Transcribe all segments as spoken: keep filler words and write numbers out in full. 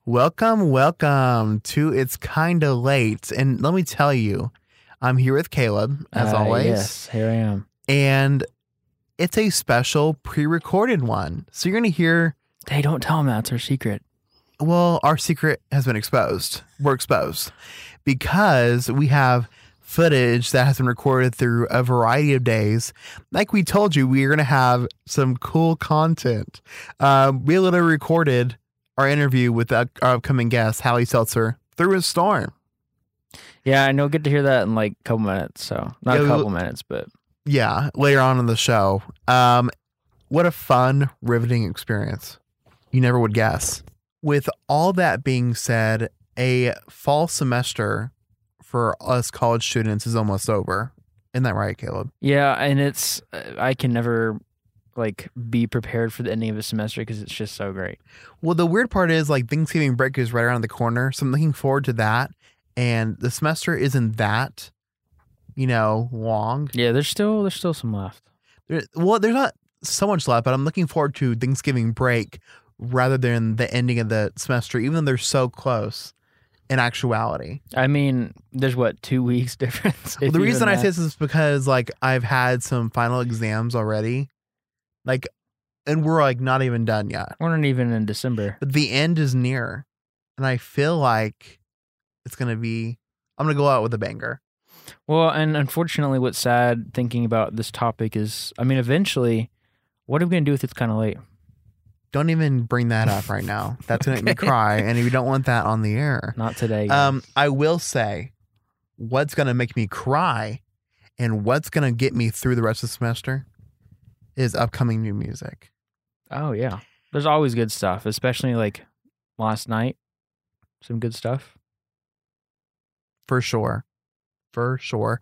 Welcome, welcome to It's Kinda Late. And let me tell you, I'm here with Caleb, as Uh, always. Yes, here I am. And it's a special pre-recorded one. So you're going to hear, Hey, don't tell him that's our secret. well, our secret has been exposed. We're exposed because we have footage that has been recorded through a variety of days. Like we told you, we are going to have some cool content. Um, we literally recorded our interview with our upcoming guest, Hallie Seltzer, through a storm. Yeah, I know. Get to hear that in like a couple minutes. So not Yeah, a we- couple minutes, but Yeah, later on in the show. Um, what a fun, riveting experience. You never would guess. With all that being said, a fall semester for us college students is almost over. Isn't that right, Caleb? yeah, and it's uh, I can never like be prepared for the ending of a semester because it's just so great. Well, the weird part is like Thanksgiving break is right around the corner. So I'm looking forward to that. And the semester isn't that, you know, long. Yeah, there's still there's still some left. There, well, there's not so much left, but I'm looking forward to Thanksgiving break rather than the ending of the semester, even though they're so close in actuality. I mean, there's what two weeks difference. Well, if the even reason I that. say this is because like I've had some final exams already, like, and we're like not even done yet. We're not even in December. But the end is near, and I feel like it's gonna be. I'm gonna go out with a banger. Well, and unfortunately, what's sad thinking about this topic is, I mean, eventually, what are we gonna do if it's kind of late? Don't even bring that up right now. That's gonna make me cry, and we don't want that on the air. Not today. guys. Um, I will say, what's gonna make me cry, and what's gonna get me through the rest of the semester, is upcoming new music. Oh yeah, there's always good stuff, especially like last night. Some good stuff. For sure. For sure.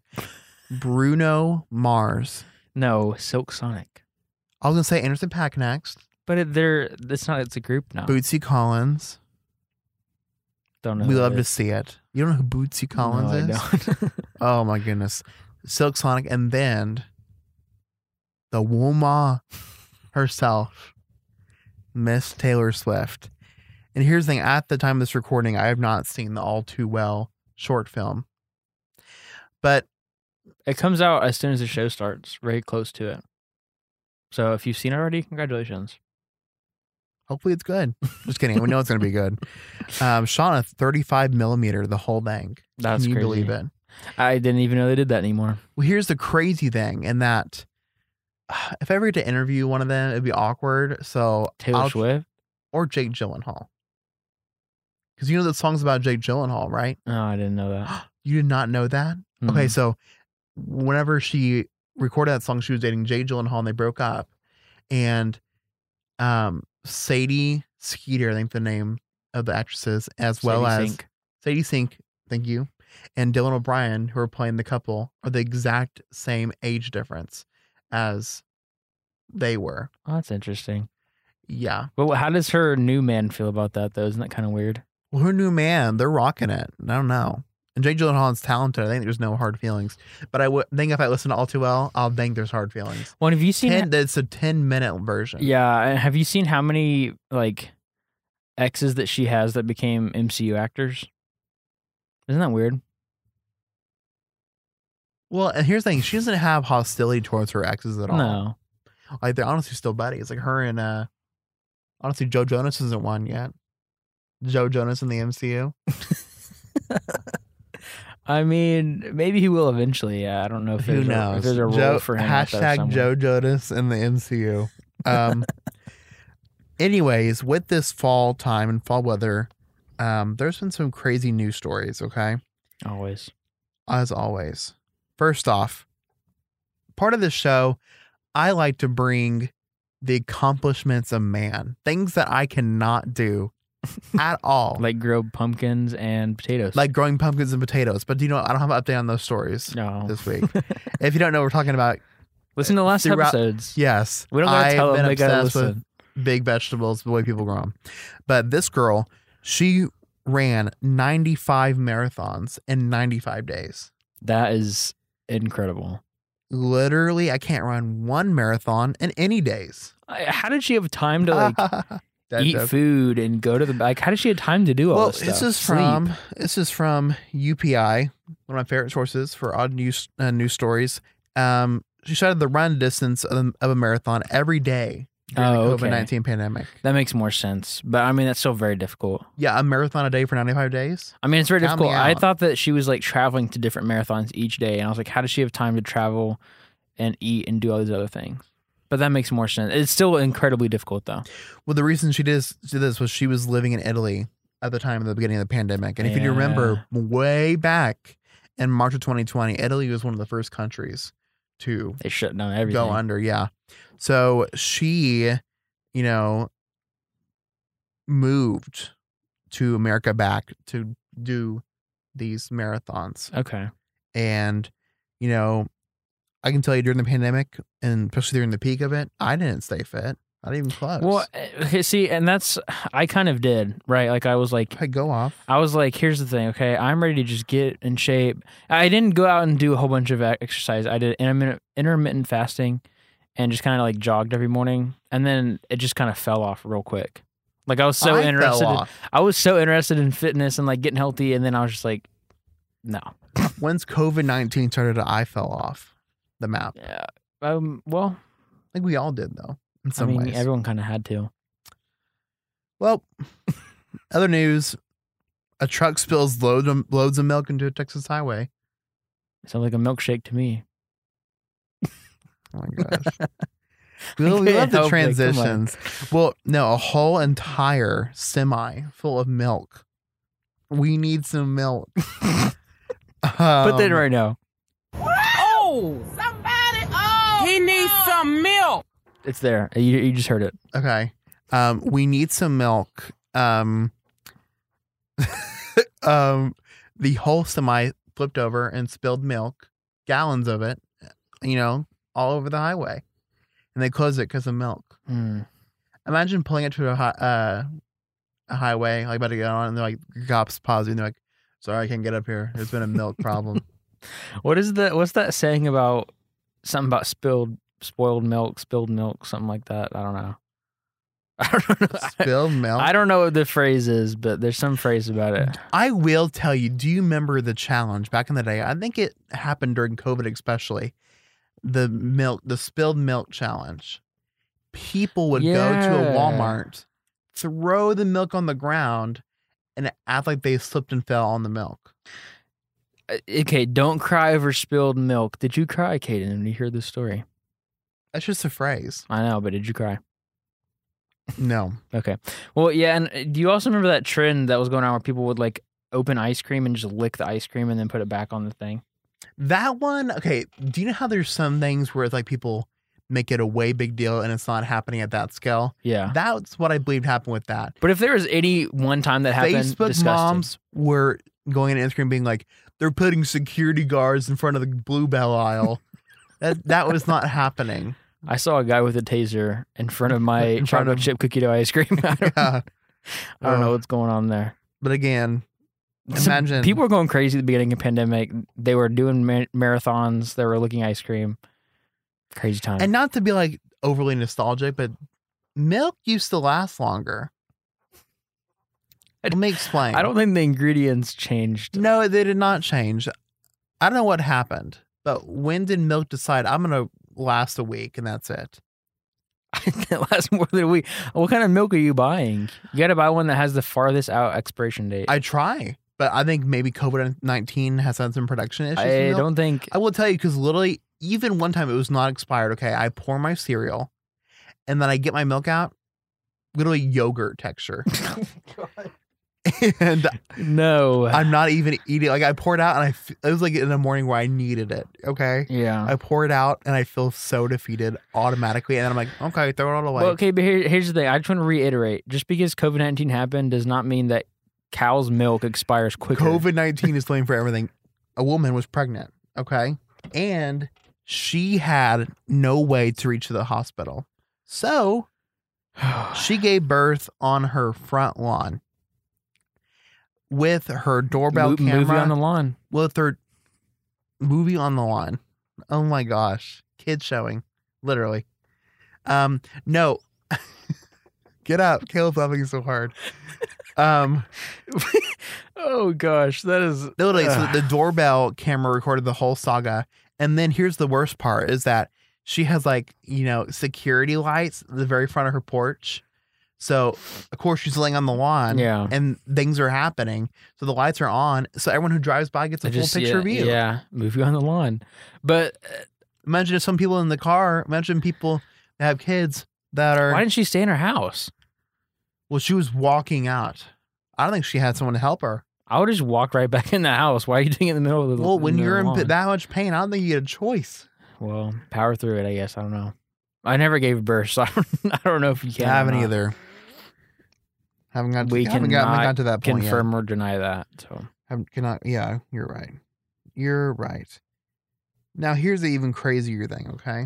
Bruno Mars. No, Silk Sonic, I was going to say Anderson .Paak next. but it, they're it's not. It's a group now. Bootsy Collins. Don't know. We who love it to is. see it. You don't know who Bootsy Collins no, is? I don't. Oh my goodness. Silk Sonic. And then the woman herself, Miss Taylor Swift. And here's the thing. At the time of this recording, I have not seen the All Too Well short film. But It comes out as soon as the show starts, very close to it. So if you've seen it already, congratulations. hopefully it's good. Just kidding. We know it's going to be good. Um, shot on a thirty-five millimeter, the whole thing. That's Can you crazy. believe it? I didn't even know they did that anymore. Well, here's the crazy thing, in that uh, if I ever get to interview one of them, it'd be awkward. So Taylor I'll- Swift. or Jake Gyllenhaal, because you know the song's about Jake Gyllenhaal, right? Oh, I didn't know that. You did not know that? Okay, Mhm. so whenever she recorded that song, she was dating Jake Gyllenhaal, and they broke up. And um, Sadie Skeeter, I think the name of the actresses, as well Sadie as Sink. Sadie Sink, thank you, and Dylan O'Brien, who are playing the couple, are the exact same age difference as they were. Oh, that's interesting. Yeah. But how does her new man feel about that, though? Isn't that kind of weird? Well, who knew, man? They're rocking it. I don't know. And Jake Gyllenhaal is talented. I think there's no hard feelings. But I would think if I listen to All Too Well, I'll think there's hard feelings. Well, have you seen? Ten, it's a ten minute version. Yeah, and have you seen how many like exes that she has that became M C U actors? Isn't that weird? Well, and here's the thing: she doesn't have hostility towards her exes at all. No. Like they're honestly still buddies. Like her and uh, honestly, Joe Jonas isn't one yet. Joe Jonas in the M C U. I mean, maybe he will eventually. Yeah, I don't know if Who there's, A, knows? if there's a role Joe, for him. out there hashtag somewhere. Joe Jonas in the M C U. Um. anyways, with this fall time and fall weather, um, there's been some crazy news stories. Okay. Always. As always. First off, part of the show, I like to bring the accomplishments of man, things that I cannot do at all. Like grow pumpkins and potatoes. Like growing pumpkins and potatoes. But do you know, I don't have an update on those stories no. this week. If you don't know, we're talking about, Listen to the last throughout- episodes. yes, We don't gotta I've tell them. been They gotta obsessed listen. with big vegetables, the way people grow them. But this girl, she ran ninety-five marathons in ninety-five days. That is incredible. Literally, I can't run one marathon in any days. I- How did she have time to like Dad eat joke. food and go to the like. How does she have time to do all Well, this stuff? this is Sleep. from this is from U P I, one of my favorite sources for odd news uh, news stories. Um, she started the run distance of, of a marathon every day during Oh, the okay. COVID nineteen pandemic. That makes more sense, but I mean that's still very difficult. Yeah, a marathon a day for ninety-five days. I mean, it's very Count me difficult. I out. thought that she was like traveling to different marathons each day, and I was like, how does she have time to travel and eat and do all these other things? But that makes more sense. It's still incredibly difficult, though. Well, the reason she did, did this was she was living in Italy at the time of the beginning of the pandemic. And if you remember way back in March of twenty twenty, Italy was one of the first countries to They shut down everything. go under. Yeah. So she, you know, moved to America back to do these marathons. Okay. And, you know, I can tell you during the pandemic, and especially during the peak of it, I didn't stay fit. Not even close. Well, okay, see, and that's I kind of did, right? Like I was like, I go off. I was like, here's the thing, okay? I'm ready to just get in shape. I didn't go out and do a whole bunch of exercise. I did intermittent intermittent fasting, and just kind of like jogged every morning, and then it just kind of fell off real quick. Like I was so I interested. fell In, off. I was so interested in fitness and like getting healthy, and then I was just like, no. Once COVID nineteen started, I fell off the map. Yeah. Um. Well, I think we all did, though, in I some mean, ways. everyone kind of had to. Well, other news: a truck spills loads of, loads of milk into a Texas highway. Sounds like a milkshake to me. Oh my gosh! we, we can't love the help it, come on. transitions. Well, no, a whole entire semi full of milk. We need some milk. Put that in Um, right now. Oh, somebody! Oh, he needs some milk. It's there. You, you just heard it. Okay. Um, we need some milk. Um, um, the whole semi flipped over and spilled milk, gallons of it, you know, all over the highway. And they closed it because of milk. Mm. Imagine pulling it to a, hi- uh, a highway, like about to get on, and they're like, cops pause you, and they're like, sorry, I can't get up here. There's been a milk problem. What is the what's that saying about something about spilled spoiled milk, spilled milk, something like that? I don't know. I don't know. Spilled milk? I don't know what the phrase is, but there's some phrase about it. I will tell you, do you remember the challenge back in the day? I think it happened during COVID, especially the milk, the spilled milk challenge. People would go to a Yeah. Walmart, throw the milk on the ground, and act like they slipped and fell on the milk. Uh, Okay, don't cry over spilled milk. Did you cry, Kaden, when you heard this story? That's just a phrase. I know, but did you cry? No. Okay. Well, yeah, and uh, do you also remember that trend that was going on where people would like open ice cream and just lick the ice cream and then put it back on the thing? That one, okay. Do you know how there's some things where it's like people make it a way big deal and it's not happening at that scale? Yeah. That's what I believed happened with that. But if there was any one time that happened, Facebook disgusting. moms were going on Instagram being like, they're putting security guards in front of the Bluebell aisle. that that was not happening. I saw a guy with a taser in front of my In front chocolate of- chip cookie dough ice cream. I don't, Yeah. I don't know Uh, what's going on there. But again, Some imagine people were going crazy at the beginning of the pandemic. They were doing ma- marathons. They were licking ice cream. Crazy time. and not to be like overly nostalgic, but milk used to last longer. Let me explain. I don't think the ingredients changed. No, they did not change. I don't know what happened, but when did milk decide I'm going to last a week and that's it? It lasts more than a week. What kind of milk are you buying? You got to buy one that has the farthest out expiration date. I try, but I think maybe COVID nineteen has had some production issues. with I milk. don't think. I will tell you because literally, even one time it was not expired. Okay, I pour my cereal, and then I get my milk out, literally yogurt texture, and No. I'm not even eating. Like I poured out, and I f- it was like in the morning where I needed it. Okay, yeah. I pour it out, and I feel so defeated automatically, and then I'm like, okay, throw it all away. Well, okay, but here, here's the thing. I just want to reiterate: just because COVID nineteen happened does not mean that cow's milk expires quicker. COVID nineteen is blamed for everything. A woman was pregnant. Okay, and she had no way to reach the hospital, so she gave birth on her front lawn with her doorbell Mo- camera. movie on the lawn. with her movie on the lawn. Oh my gosh, kid showing, literally. Um, no, Get up. Caleb's laughing so hard. Um, oh gosh, that is literally, so uh, the doorbell camera recorded the whole saga. And then here's the worst part is that she has like, you know, security lights at the very front of her porch. So of course she's laying on the lawn yeah. and things are happening. So the lights are on. So everyone who drives by gets a I full just, picture yeah, view. Yeah, movie on the lawn. But uh, imagine if some people in the car, imagine people that have kids that are. why didn't she stay in her house? Well, she was walking out. I don't think she had someone to help her. I would just walk right back in the house. Why are you doing it in the middle of the Well, when the you're in lawn? that much pain, I don't think you get a choice. Well, power through it, I guess. I don't know. I never gave birth, so I don't, I don't know if you can. I haven't or not. either. Haven't got to, We haven't cannot got, got to that point confirm yet. or deny that. So Haven't, cannot, yeah, you're right. You're right. Now, here's the even crazier thing, okay?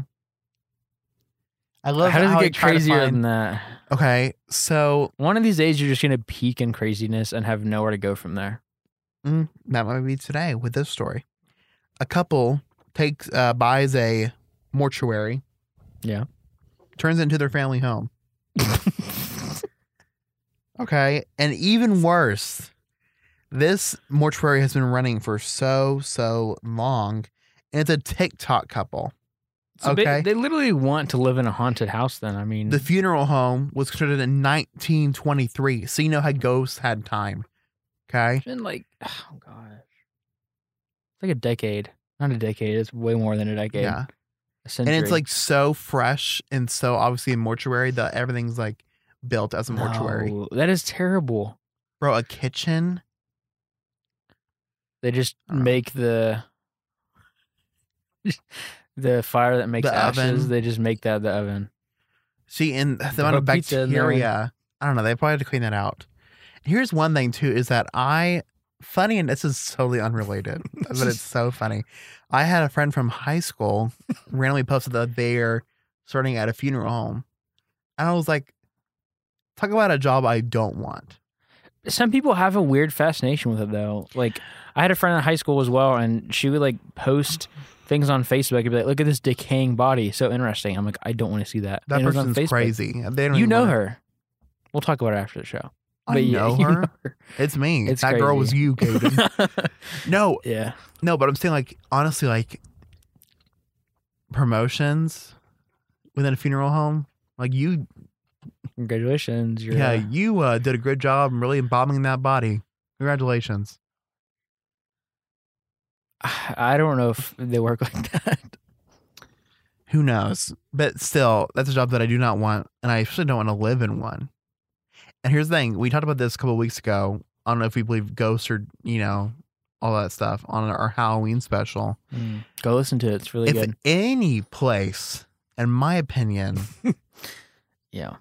I love how does how it I get try to crazier find- than that? Okay, so One of these days, you're just gonna peak in craziness and have nowhere to go from there. mm, that might be today with this story. A couple takes uh, buys a mortuary, Yeah. turns it into their family home. Okay, and even worse, this mortuary has been running for so so long, and it's a TikTok couple. So Okay. they, they literally want to live in a haunted house. Then I mean, The funeral home was constructed in nineteen twenty-three, so you know how ghosts had time. Okay, it's been like, oh gosh, it's like a decade. Not a decade. It's way more than a decade. yeah, A and century. it's like so fresh and so obviously a mortuary that everything's like built as a mortuary. No, that is terrible. Bro, a kitchen. They just I don't know. make the the fire that makes The ashes. oven. They just make that the oven. See, and the Throw amount of pizza in there. bacteria. I don't know. They probably had to clean that out. Here's one thing too: is that I funny, and this is totally unrelated, but it's so funny. I had a friend from high school randomly posted that they're starting at a funeral home, and I was like, "Talk about a job I don't want." Some people have a weird fascination with it though. Like I had a friend in high school as well, and she would like post things on Facebook and be like, "Look at this decaying body, so interesting." I'm like, I don't want to see that. That And it was on person's Facebook. crazy. They don't You even know wanna- her. We'll talk about it after the show. I But yeah, know you her. know her. It's me. It's that girl was crazy. you, Caden. no, Yeah. no, but I'm saying like honestly, like promotions within a funeral home, like you. Congratulations. You're, Yeah, uh, you uh, did a good job in really embalming that body. Congratulations. I don't know if they work like that. Who knows? But still, that's a job that I do not want, and I actually don't want to live in one. And here's the thing. We talked about this a couple of weeks ago. I don't know if we believe ghosts or, you know, all that stuff on our Halloween special. Mm. Go listen to it. It's really if good. any place, in my opinion, Yeah.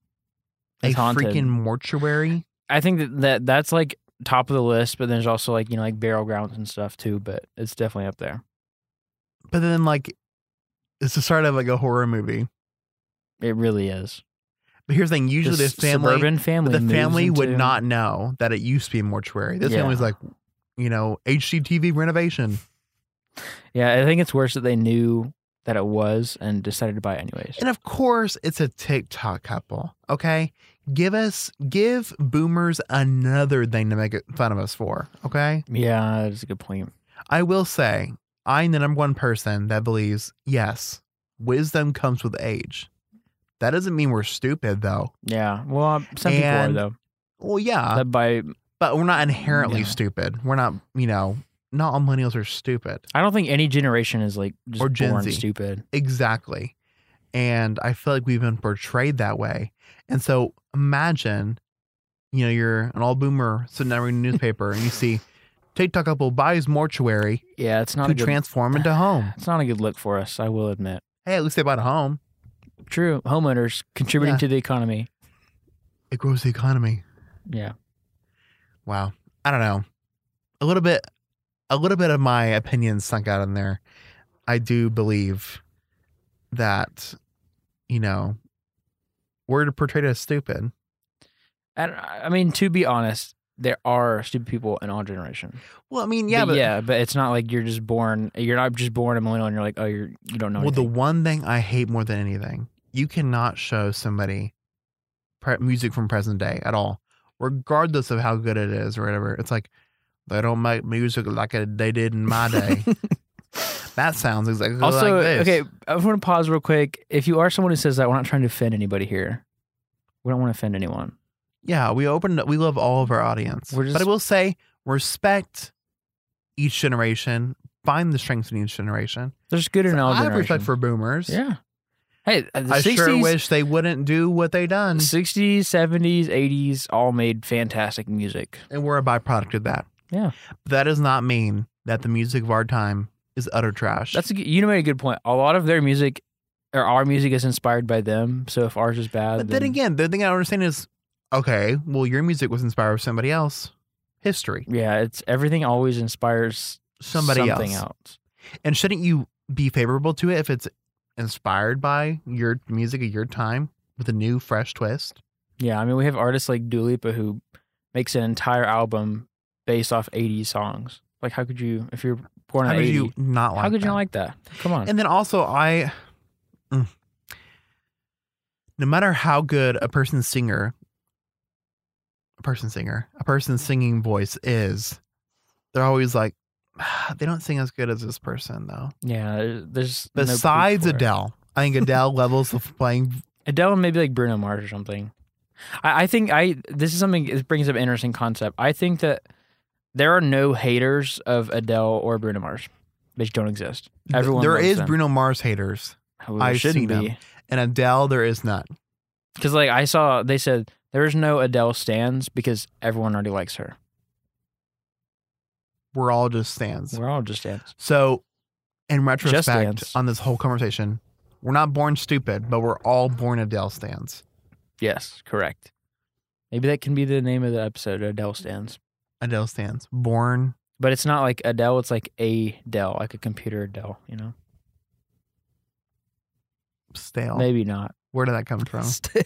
a It's haunted. freaking mortuary, I think that, that that's like top of the list, but there's also like, you know, like burial grounds and stuff too, but it's definitely up there. but then like it's the start of like a horror movie. It really is. But here's the thing. Usually This the family, suburban family, the moves family would into- not know that it used to be a mortuary. This Yeah. family's like, you know, H G T V renovation. Yeah, I think it's worse that they knew that it was and decided to buy it anyways. And of course, it's a TikTok couple. Okay, give us, give boomers another thing to make it fun of us for. Okay, Yeah, that's a good point. I will say, I'm the number one person that believes yes, wisdom comes with age. That doesn't mean we're stupid, though. Yeah, well, some And- people are though. Well, yeah, That by but we're not inherently Yeah. stupid. We're not, you know, not all millennials are stupid. I don't think any generation is like just Or Gen born Z. stupid. Exactly. And I feel like we've been portrayed that way. And so imagine, you know, you're an old boomer sitting there reading a newspaper and you see TikTok couple buys mortuary Yeah, it's not to a good. transform into home. It's not a good look for us. I will admit. Hey, at least they bought a home. True, homeowners contributing Yeah. to the economy. It grows the economy. Yeah. Wow. I don't know. A little bit, a little bit of my opinion sunk out in there. I do believe that, you know, we're portrayed as stupid. And I mean, to be honest, there are stupid people in all generations. Well, I mean, yeah, but, but, yeah, but it's not like you're just born. You're not just born a millennial, and you're like, oh, you're you don't know. well, the anything. one thing I hate more than anything, you cannot show somebody pre- music from present day at all, regardless of how good it is or whatever. It's like, they don't make music like they did in my day. That sounds exactly Also, like this. okay, I want to pause real quick. If you are someone who says that, we're not trying to offend anybody here. We don't want to offend anyone. Yeah, we open. We love all of our audience. We're just- but I will say, respect each generation. Find the strengths in each generation. There's good in all I have generations. respect for boomers. Yeah. Hey, the I sixties, sure wish they wouldn't do what they done. sixties, seventies, eighties all made fantastic music. And we're a byproduct of that. Yeah. But that does not mean that the music of our time is utter trash. That's a, good- you made a good point. A lot of their music or our music is inspired by them. So if ours is bad, But then again, the thing I don't understand is, okay, well, your music was inspired by somebody else. History. yeah, it's everything always inspires Somebody something else. else. And shouldn't you be favorable to it if it's inspired by your music of your time with a new, fresh twist? Yeah, I mean, we have artists like Dua Lipa who makes an entire album based off eighties songs. Like, how could you, if you're born How in could eighty, you not like how could you that? not like that? Come on. And then also, I, mm, no matter how good a person's singer, a person singer, a person's singing voice is, they're always like, "Ah, they don't sing as good as this person, though. yeah, there's no proof Besides for it. Adele, I think Adele levels of playing. Adele and maybe like Bruno Mars or something. I, I think I this is something it brings up an interesting concept. I think that there are no haters of Adele or Bruno Mars. They just don't exist. Everyone there loves is them. Bruno Mars haters, Well, there I've shouldn't seen be. them. And Adele, there is none. Because like I saw, they said there's no Adele stans because everyone already likes her. We're all just stands. We're all just stans. So, in retrospect, Stans. on this whole conversation, we're not born stupid, but we're all born Adele stands. Yes, correct. Maybe that can be the name of the episode, Adele stans. Adele stands. Born. But it's not like Adele, it's like a Dell, like a computer Dell, you know? Stale. Maybe not. Where did that come from? Stale.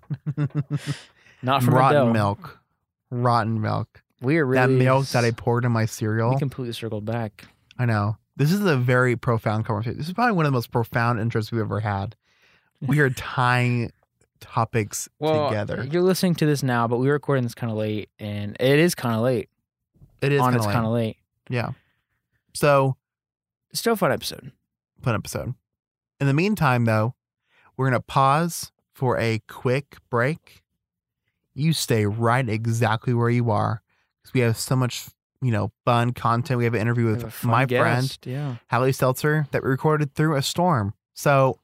Not from Rotten Adele. milk. Rotten milk. We are really That milk that I poured in my cereal. We completely circled back. I know. This is a very profound conversation. This is probably one of the most profound interests we've ever had. We are tying topics Well, together. you're listening to this now, but we were recording this kind of late, and it is kind of late. It is on kind it's kind of late. Yeah. So, Still a fun episode. fun episode. In the meantime, though, we're going to pause for a quick break. You stay right exactly where you are because we have so much, you know, fun content. We have an interview We with have a fun my guest, friend, Yeah. Hallie Seltzer, that we recorded through a storm. So,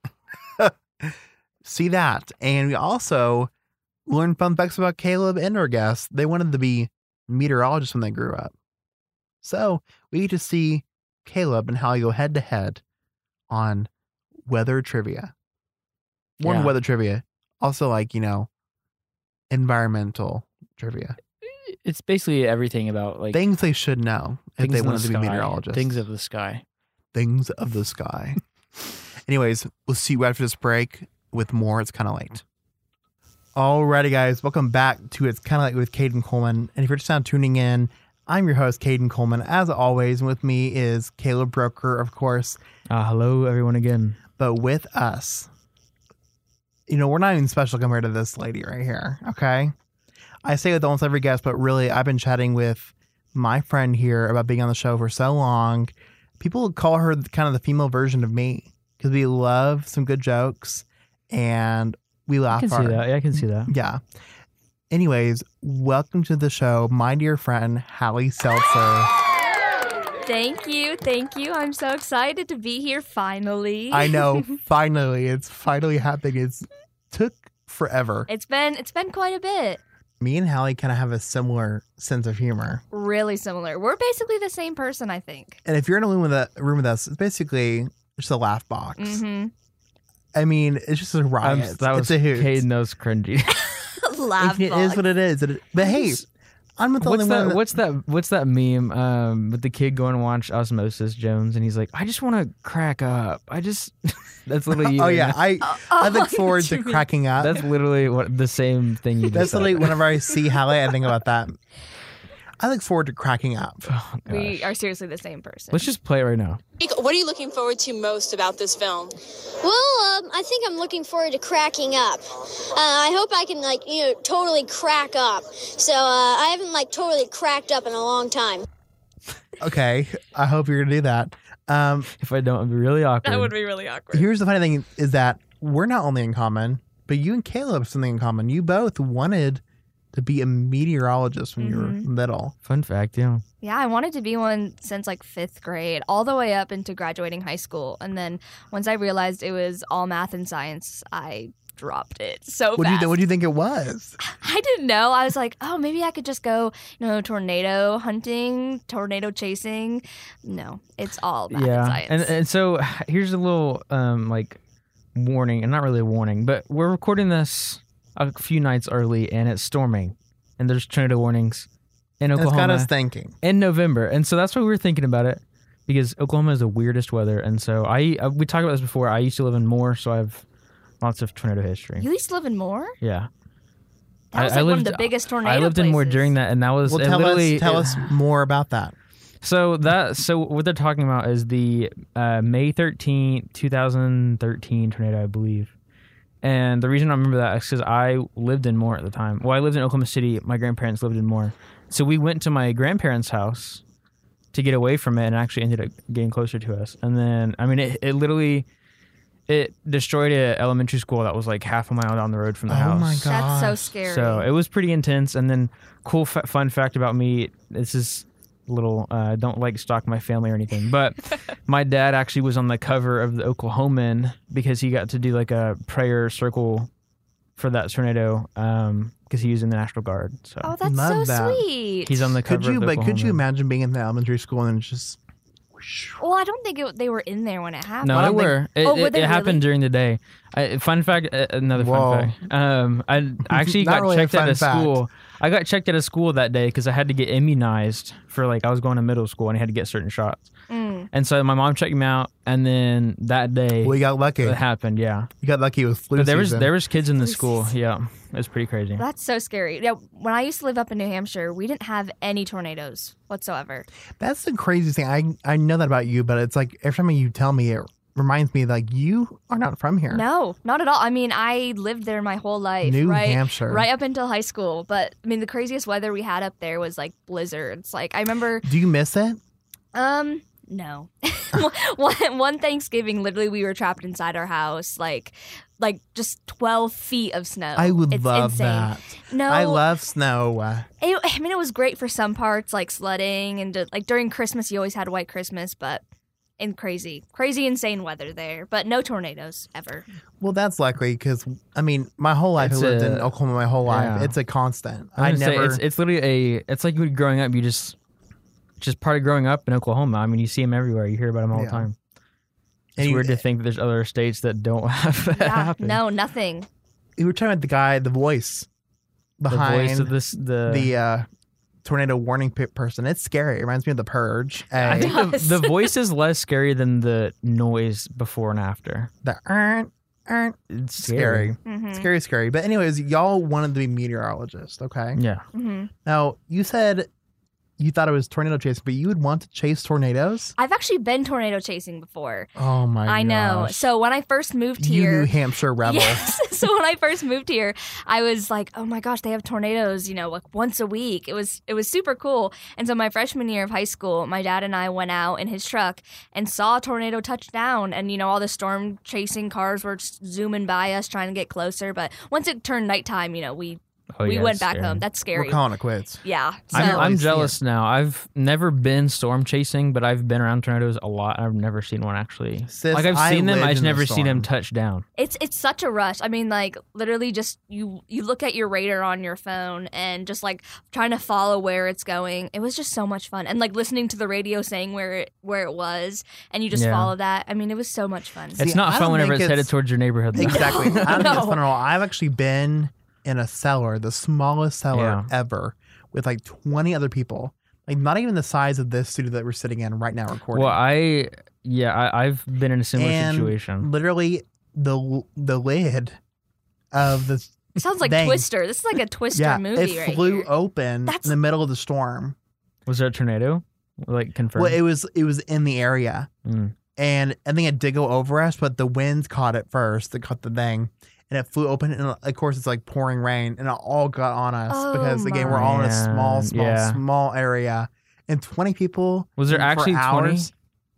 see that. And we also learned fun facts about Caleb and our guests. They wanted to be meteorologists when they grew up. So, we get to see Caleb and Hallie go head to head on weather trivia. More than Yeah. weather trivia, also like, you know, environmental trivia. It's basically everything about like Things they should know if things they in the wanted to be sky, meteorologists. Things of the sky. Things of the sky. Anyways, we'll see you after this break with more. It's kind of late. Alrighty, guys. Welcome back to It's Kind of Late with Caden Coleman. And if you're just now tuning in, I'm your host, Caden Coleman. As always, and with me is Caleb Broker, of course. Uh, hello, everyone again. But with us, you know, we're not even special compared to this lady right here, okay? I say with almost every guest, but really, I've been chatting with my friend here about being on the show for so long. People call her kind of the female version of me because we love some good jokes and we laugh I can see hard. that. Yeah, I can see that. Yeah. Anyways, welcome to the show, my dear friend, Hallie Seltzer. Thank you. Thank you. I'm so excited to be here finally. I know, finally, it's finally happening. It's took forever. It's been it's been quite a bit. Me and Hallie kind of have a similar sense of humor. Really similar. We're basically the same person, I think. And if you're in a room with a room with us, it's basically just a laugh box. Mm-hmm. I mean, it's just a riot. that it's was a hoot. Caden. That was cringy. Laugh It is what it is. It- But hey, I'm not the what's only one. that? that- What's that? What's that meme um, with the kid going to watch Osmosis Jones, and he's like, "I just want to crack up. I just." That's literally you. Oh yeah, I I look forward to Jimmy. cracking up. That's literally what the same thing you. That's just said. literally whenever I see Hallie, I think about that. I look forward to cracking up. Oh, We are seriously the same person. Let's just play it right now. What are you looking forward to most about this film? Well, um, I think I'm looking forward to cracking up. Uh, I hope I can, like, you know, totally crack up. So uh, I haven't, like, totally cracked up in a long time. Okay, I hope you're gonna do that. Um, If I don't, it'd be really awkward. That would be really awkward. here's the funny thing: is that we're not only in common, but you and Caleb have something in common. You both wanted to be a meteorologist when you were Mm-hmm. little. Fun fact, yeah. Yeah, I wanted to be one since like fifth grade, all the way up into graduating high school. And then once I realized it was all math and science, I dropped it so What do you fast. th- What do you think it was? I didn't know. I was like, oh, maybe I could just go, you know, tornado hunting, tornado chasing. No, it's all math and yeah, science. and and so here's a little um like warning, and not really a warning, but we're recording this a few nights early, and it's storming, and there's tornado warnings in And it's got Oklahoma us thinking. in November, and so that's why we were thinking about it, because Oklahoma is the weirdest weather, and so I uh, we talked about this before. I used to live in Moore, so I have lots of tornado history. you used to live in Moore? Yeah, That was I- like I one of lived- the biggest tornado I lived in Moore places. during that, and that was Well, it tell literally us tell it- us more about that. So that so what they're talking about is the uh, May thirteenth, twenty thirteen tornado, I believe. And the reason I remember that is because I lived in Moore at the time. Well, I lived in Oklahoma City. My grandparents lived in Moore. So we went to my grandparents' house to get away from it, and actually ended up getting closer to us. And then, I mean, it, it literally it destroyed an elementary school that was like half a mile down the road from the Oh house. my god! That's so scary. So it was pretty intense. And then, cool fa- fun fact about me: this is a little. Uh, don't like stalk my family or anything, but my dad actually was on the cover of the Oklahoman because he got to do like a prayer circle for that tornado um, because he was in the National Guard. So Oh, that's Love so that. sweet. he's on the cover. Could you? Of the But could you Oklahoman. imagine being in the elementary school and just? whoosh. Well, I don't think it, they were in there when it happened. No, I they don't think- were. It, Oh, were it, they it happened really? during the day. I, fun fact, uh, another Whoa. fun fact. Um, I, I actually Not got really a checked at fun a fact. school. I got checked at a school that day because I had to get immunized for like I was going to middle school and I had to get certain shots. Mm. And so my mom checked me out, and then that day Well, you got lucky. it happened. Yeah, You got lucky with flu but there was season. there was kids in the Flu school. Yeah, it was pretty crazy. That's so scary. Yeah, when I used to live up in New Hampshire, we didn't have any tornadoes whatsoever. That's the craziest thing. I I know that about you, but it's like every time you tell me, it reminds me like you are not from here. No, not at all. I mean, I lived there my whole life. New right, Hampshire. Right up until high school. But I mean, the craziest weather we had up there was like blizzards. Like I remember, Do you miss it? um, no. one, one Thanksgiving, literally, we were trapped inside our house, like, like just twelve feet of snow. I would it's love insane. that. No, I love snow. It, I mean, it was great for some parts, like sledding, and like during Christmas, you always had White Christmas, but in crazy, crazy, insane weather there. But no tornadoes ever. Well, that's likely because I mean, my whole life It's I lived a- in Oklahoma. My whole life, yeah. it's a constant. I I was gonna say, never. it's it's literally a it's like you growing up. You just just part of growing up in Oklahoma. I mean, you see them everywhere. You hear about them all Yeah. the time. It's And you- weird to think that there's other states that don't have that Yeah, happen. no, nothing. you were talking about the guy, the voice the behind voice of this the the uh, tornado warning pit person. It's scary. It reminds me of The Purge. I A, think the, does. the voice is less scary than the noise before and after. the earn, earn. It's Scary. Mm-hmm. Scary, scary. But anyways, y'all wanted to be meteorologists, okay? Yeah. Mm-hmm. Now, you said you thought it was tornado chasing, but you would want to chase tornadoes? I've actually been tornado chasing before. Oh my god. I know. So when I first moved You here, New Hampshire rebel. yes. So when I first moved here, I was like, "Oh my gosh, they have tornadoes! You know, like once a week." It was it was super cool. And so my freshman year of high school, my dad and I went out in his truck and saw a tornado touch down. And you know, all the storm chasing cars were just zooming by us, trying to get closer. But once it turned nighttime, you know, we Oh, we yeah, went it's back scary. home. That's scary. We're calling it quits. Yeah. So I'm, can't I'm really see jealous now. I've never been storm chasing, but I've been around tornadoes a lot. I've never seen one actually. Sis, like I've I seen them, lived I've in the never seen them storm. touch down. it's it's such a rush. I mean, like literally, just you you look at your radar on your phone and just like trying to follow where it's going. It was just so much fun, and like listening to the radio saying where it where it was, and you just Yeah. follow that. I mean, it was so much fun. It's See, not I fun don't whenever think it's headed it's- towards your neighborhood. though. Exactly. I don't think it's No. fun at all. I've actually been in a cellar, the smallest cellar Yeah. ever, with like twenty other people. Like not even the size of this studio that we're sitting in right now recording. Well, I yeah, I, I've been in a similar and situation. literally the the lid of the It sounds like Dang. Twister. This is like a Twister yeah, movie it right flew here. open That's- in the middle of the storm. Was there a tornado? Like confirmed? Well, it was it was in the area, Mm. and I think it did go over us, but the winds caught it first. It caught the thing, and it flew open. And of course, it's like pouring rain, and it all got on us Oh, because again, my. we're all in a Man, small, small, yeah. small area, and twenty people. Was there for actually twenty? hours.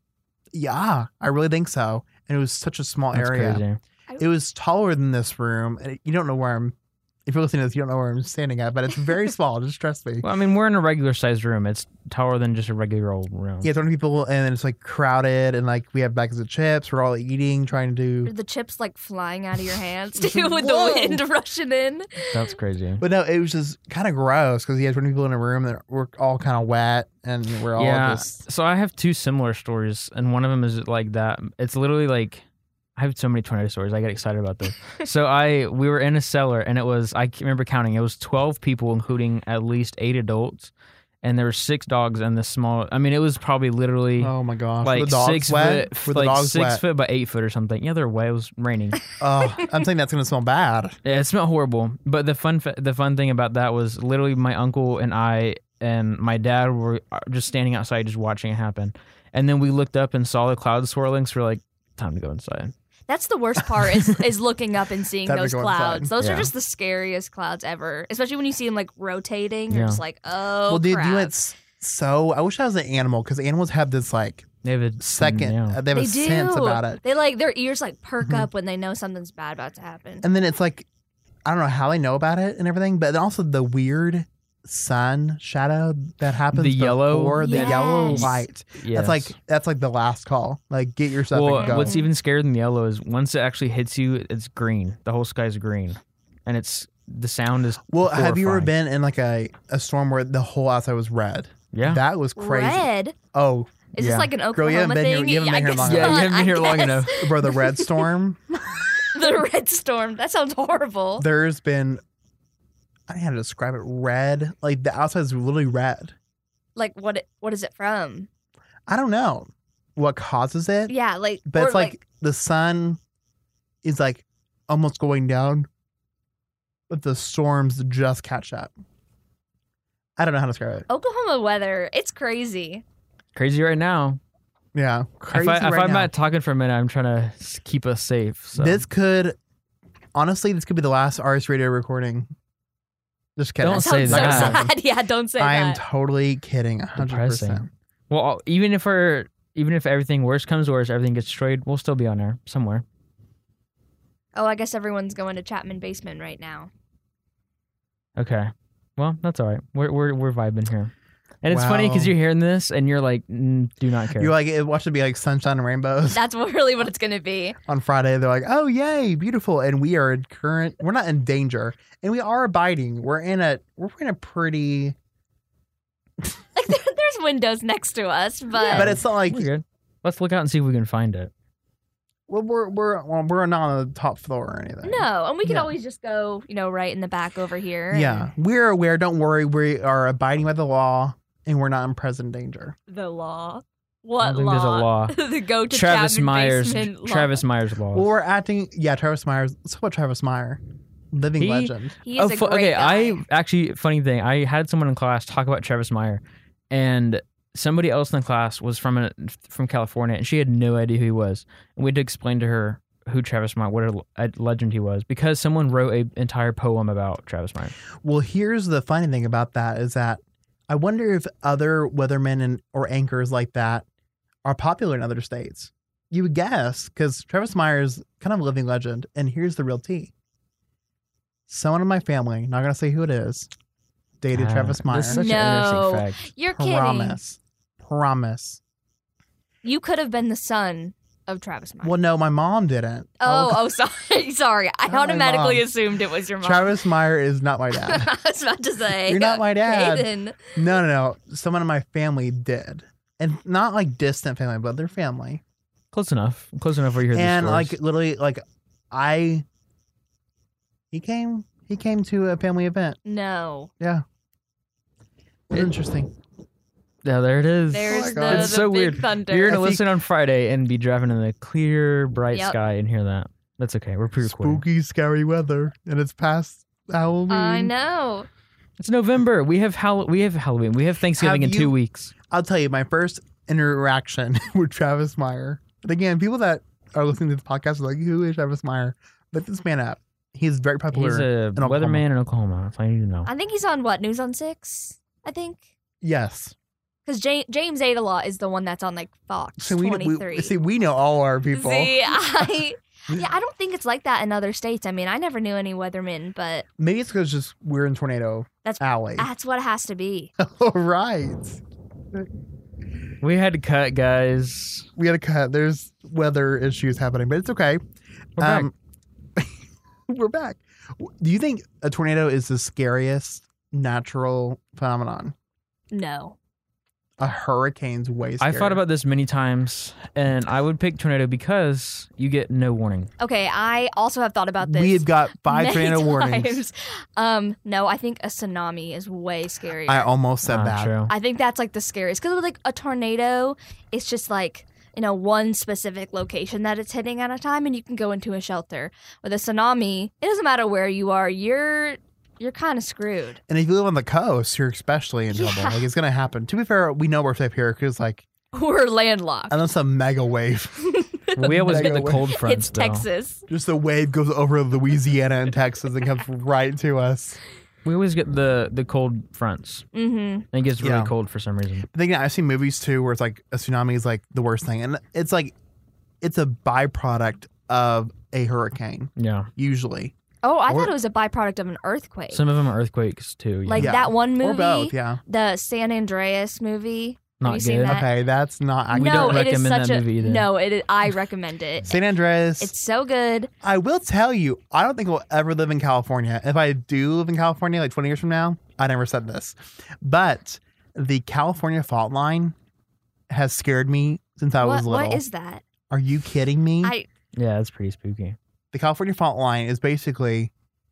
Yeah, I really think so. And it was such a small That's area. crazy. It was taller than this room. And you don't know where I'm. If you're listening to this, you don't know where I'm standing at, but it's very small. Just trust me. Well, I mean, we're in a regular sized room. It's taller than just a regular old room. Yeah, twenty people, and it's like crowded, and like we have bags of chips. We're all eating, trying to Are do. the chips like flying out of your hands too with Whoa. the wind rushing in? That's crazy. But no, it was just kind of gross because you had twenty people in a room that were all kind of wet, and we're all Yeah. just. So I have two similar stories, and one of them is like that. It's literally like I have so many tornado stories. I get excited about this. So I we were in a cellar, and it was I can remember counting. It was twelve people, including at least eight adults, and there were six dogs and this small. I mean, it was probably literally Oh my gosh! like were the dogs six wet? foot, Were the like dogs six wet? foot by eight foot or something. Yeah, they're wet. It was raining. Oh, I'm saying that's gonna smell bad. Yeah, it smelled horrible. But the fun fa- the fun thing about that was literally my uncle and I and my dad were just standing outside just watching it happen. And then we looked up and saw the clouds swirling, so we're like, time to go inside. That's the worst part is is looking up and seeing Time to those go clouds. inside. Those Yeah. are just the scariest clouds ever. Especially when you see them like rotating. You're Yeah. just like, oh, well, dude, crap. you went s- so. I wish I was an animal because animals have this like They have a second. yeah. uh, they have They a do. sense about it, They like their ears like perk Mhm. up when they know something's bad about to happen. and then it's like I don't know how they know about it and everything, but then also the weird sun shadow that happens. The yellow? before, the yellow Yes. light. Yes. That's like that's like the last call. Like get yourself well, and go. what's even scarier than yellow is once it actually hits you, it's green. The whole sky's green, and it's the sound is. Well, have you ever horrifying. been in like a, a storm where the whole outside was red? Yeah. That was crazy. Red? Oh, Is Yeah. this like an Girl, you haven't Oklahoma been here- thing? you haven't I been here guess long yeah, enough. you not, haven't been I here long guess. enough. bro, the red storm. The red storm. That sounds horrible. There's been, I don't know how to describe it. Red, like the outside is literally red. Like what? It, what is it from? I don't know what causes it, Yeah, like but or it's like, the sun is like almost going down, but the storms just catch up. I don't know how to describe it. Oklahoma weather. It's crazy. Crazy right now. Yeah, crazy if I, if right I'm now. not talking for a minute, I'm trying to s- keep us safe. So. This could, honestly, this could be the last R S Radio recording. Just kidding. Don't That say sounds so that. sad. Yeah, don't say I am that. totally kidding. one hundred percent. Depressing. Well, even if our even if everything worse comes worse, everything gets destroyed, we'll still be on air somewhere. Oh, I guess everyone's going to Chapman Basement right now. Okay. Well, that's all right. We're we're we're vibing here, and it's funny Wow. because you're hearing this and you're like, mm, do not care. You're like, it watch it be like sunshine and rainbows. That's what, really what it's going to be. On Friday, they're like, oh, yay, beautiful. And we are in current, we're not in danger. And we are abiding. We're in a, we're in a pretty, Like there, there's windows next to us, but, but it's not like, we're good. Let's look out and see if we can find it. well, we're, we're, well, we're not on the top floor or anything. no. And we can Yeah. always just go, you know, right in the back over here. Yeah. We're aware. Don't worry. We are abiding by the law and we're not in present danger. and the law. I What don't think law? there's a law. the go to Travis Chapman Myers. Basement law. Travis Myers laws. Well, we're acting, yeah, Travis Myers. So what, Travis Meyer? Living He- legend. He is a fu- great okay. guy. I actually funny thing. I had someone in class talk about Travis Meyer, and somebody else in the class was from a, from California, and she had no idea who he was. And we had to explain to her who Travis Meyer, what a, a legend he was, because someone wrote an entire poem about Travis Meyer. Well, here's the funny thing about that is that I wonder if other weathermen and or anchors like that are popular in other states. You would guess, because Travis Meyer is kind of a living legend. And here's the real tea. Someone in my family, not going to say who it is, dated Ah, Travis Meyer. That's such No. an interesting fact. You're kidding. Promise. Promise. You could have been the son of Travis Meyer. Well, no, my mom didn't. oh, oh, sorry. Sorry. I Not my automatically mom. assumed it was your mom. Travis Meyer is not my dad. I was about to say. You're not my dad. Hayden. No, no, no. Someone in my family did. And not like distant family, but their family. Close enough. Close enough where you hear And the like literally, like I, he came, he came to a family event. No. Yeah, it was It- interesting. Yeah, there it is. There's my the, God. the It's so big weird. thunder. You're I gonna think- listen on Friday and be driving in the clear, bright Yep. sky and hear that. That's okay. We're pre-recording. Spooky, scary weather, and it's past Halloween. I know. It's November. We have Hall- We have Halloween. We have Thanksgiving Have in you- two weeks. I'll tell you, my first interaction with Travis Meyer. And again, people that are listening to this podcast are like, who is Travis Meyer? Look this man up. He's very popular. He's a in Oklahoma. weatherman in Oklahoma. That's all you need to know. I think he's on what News on Six. I think Yes. because James James Adelaw is the one that's on like Fox So we, twenty three. we see we know all our people. See, I yeah, I don't think it's like that in other states. I mean, I never knew any weathermen, but Maybe it's because just we're in Tornado That's- Alley. that's what it has to be. All right. We had to cut, guys. We had to cut. There's weather issues happening, but it's okay. We're back. We're back. Do you think a tornado is the scariest natural phenomenon? No. A hurricane's way scarier. I thought about this many times, and I would pick tornado because you get no warning. Okay, I also have thought about this. We have got five many tornado warnings. times. Um, no, I think a tsunami is way scarier. I almost said Ah, that. True. I think that's like the scariest because with like a tornado, it's just like you know one specific location that it's hitting at a time, and you can go into a shelter. With a tsunami, it doesn't matter where you are. You're you're kind of screwed. And if you live on the coast, you're especially in trouble. Yeah. Like it's gonna happen. To be fair, we know we're safe here because like We're landlocked. unless a mega wave, We always get the Mega cold fronts, It's though. Texas. just a wave goes over Louisiana and Texas and comes right to us. We always get the the cold fronts. Mm-hmm. And it gets really Yeah. cold for some reason. But then I've seen movies too where it's like a tsunami is like the worst thing, and it's like it's a byproduct of a hurricane Yeah. usually, Oh, I Or- thought it was a byproduct of an earthquake. Some of them are earthquakes, too. Yeah. like Yeah. that one movie, or both. Yeah. the San Andreas movie. Not Have you seen good. that? Okay, that's not. We no, don't it is recommend such that a movie either. no. It is, I recommend it. San Andreas. It's so good. I will tell you, I don't think we'll ever live in California. If I do live in California, like twenty years from now, I never said this, but the California fault line has scared me since I was What, little. what is that? Are you kidding me? I Yeah, that's pretty spooky. The California fault line is basically,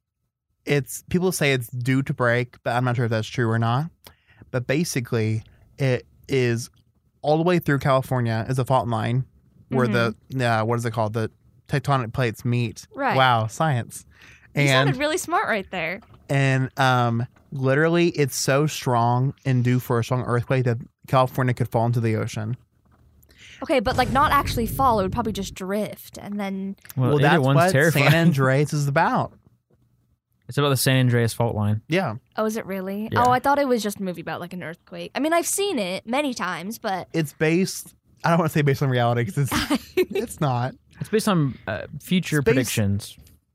it's people say it's due to break, but I'm not sure if that's true or not. But basically, it is all the way through California is a fault line where the uh, what is it called? The tectonic plates meet. Right. Wow, science. you And sounded really smart right there. and um, literally, it's so strong and due for a strong earthquake that California could fall into the ocean. Okay, but like not actually fall. It would probably just drift, and then Well, Well, either that's one's what terrifying. San Andreas is about. It's about the San Andreas fault line. Yeah, oh, is it really? Yeah. Oh, I thought it was just a movie about like an earthquake. I mean, I've seen it many times, but it's based. I don't want to say based on reality because it's it's not. It's based on uh, future It's based- predictions.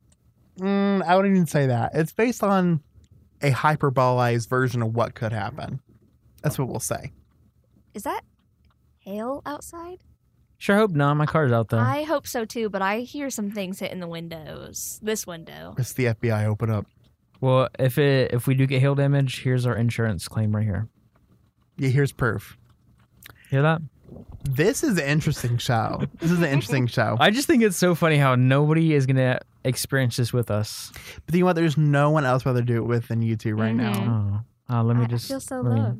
Mm, I wouldn't even say that. It's based on a hyperbolized version of what could happen. That's what we'll say. is that hail outside? Sure hope not. My car's out there. I hope so too, but I hear some things hitting the windows. This window. It's the F B I. Open up. Well, if it if we do get hail damage, here's our insurance claim right here. Yeah, here's proof. Hear that? This is an interesting show. This is an interesting show. I just think it's so funny how nobody is gonna experience this with us. But you know what? There's no one else rather do it with than you two right Mhm. now. Oh, uh, let me I, just. I feel so let me- loved.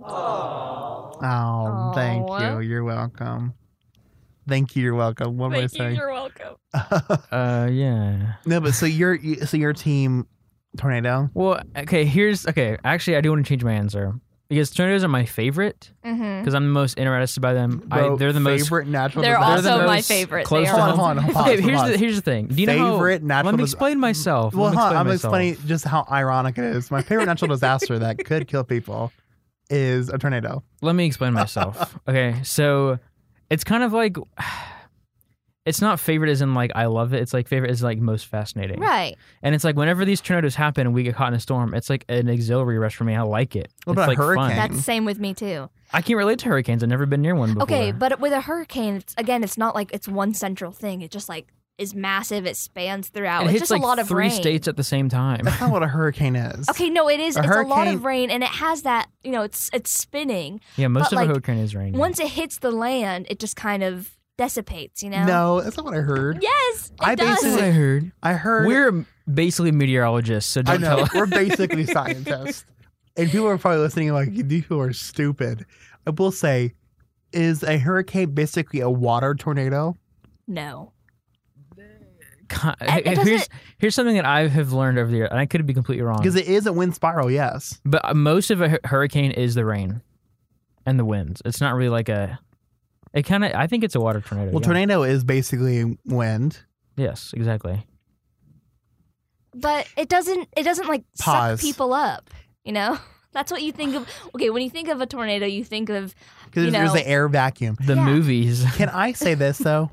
Oh, thank Aw. you. You're welcome. Thank you. You're welcome. What am I saying? You're welcome. Uh, yeah. No, but so your so your team tornado. Well, okay. Here's okay. Actually, I do want to change my answer because tornadoes are my favorite Mm-hmm. because I'm the most interested by them. Bro, I, they're the most. favorite natural. They're disaster. they're the also my most favorite. Close They to are Hold on, home. hold on, pause, Okay, here's pause. the here's the thing. Do you know Favorite how, natural Let me dis- explain myself. Well, Let me huh, explain I'm myself. explaining just how ironic it is. My favorite natural disaster that could kill people is a tornado. Let me explain myself. Okay, so it's kind of like it's not favorite as in like I love it. It's like favorite is like most fascinating. Right. And it's like whenever these tornadoes happen and we get caught in a storm, it's like an auxiliary rush for me. I like it. What it's about like hurricane? fun. That's the same with me too. I can't relate to hurricanes. I've never been near one before. Okay, but with a hurricane, it's, again, it's not like it's one central thing. It just like is massive. It spans throughout. it it's hits just like a lot of three rain. states at the same time. That's not what a hurricane is. Okay, no, it is. A it's a lot hurricane- of rain, and it has that. You know, it's it's spinning. Yeah, most But, of like, a hurricane is rain. Once it hits the land, it just kind of dissipates. You know. No, that's not what I heard. Yes, it I does. That's what I basically- heard. I heard. We're basically meteorologists, so I don't know. tell. We're basically scientists. And people are probably listening like, these people are stupid. I will say, is a hurricane basically a water tornado? No. it here's doesn't- here's something that I have learned over the year, and I could be completely wrong. Because it is a wind spiral, yes. But most of a hu- hurricane is the rain and the winds. It's not really like a. It kind of. I think it's a water tornado. Well, yeah. tornado is basically wind. Yes, exactly. But it doesn't. It doesn't like Pause. suck people up. You know, that's what you think of. Okay, when you think of a tornado, you think of Because You there's know- the air vacuum. The Yeah. movies. Can I say this, though?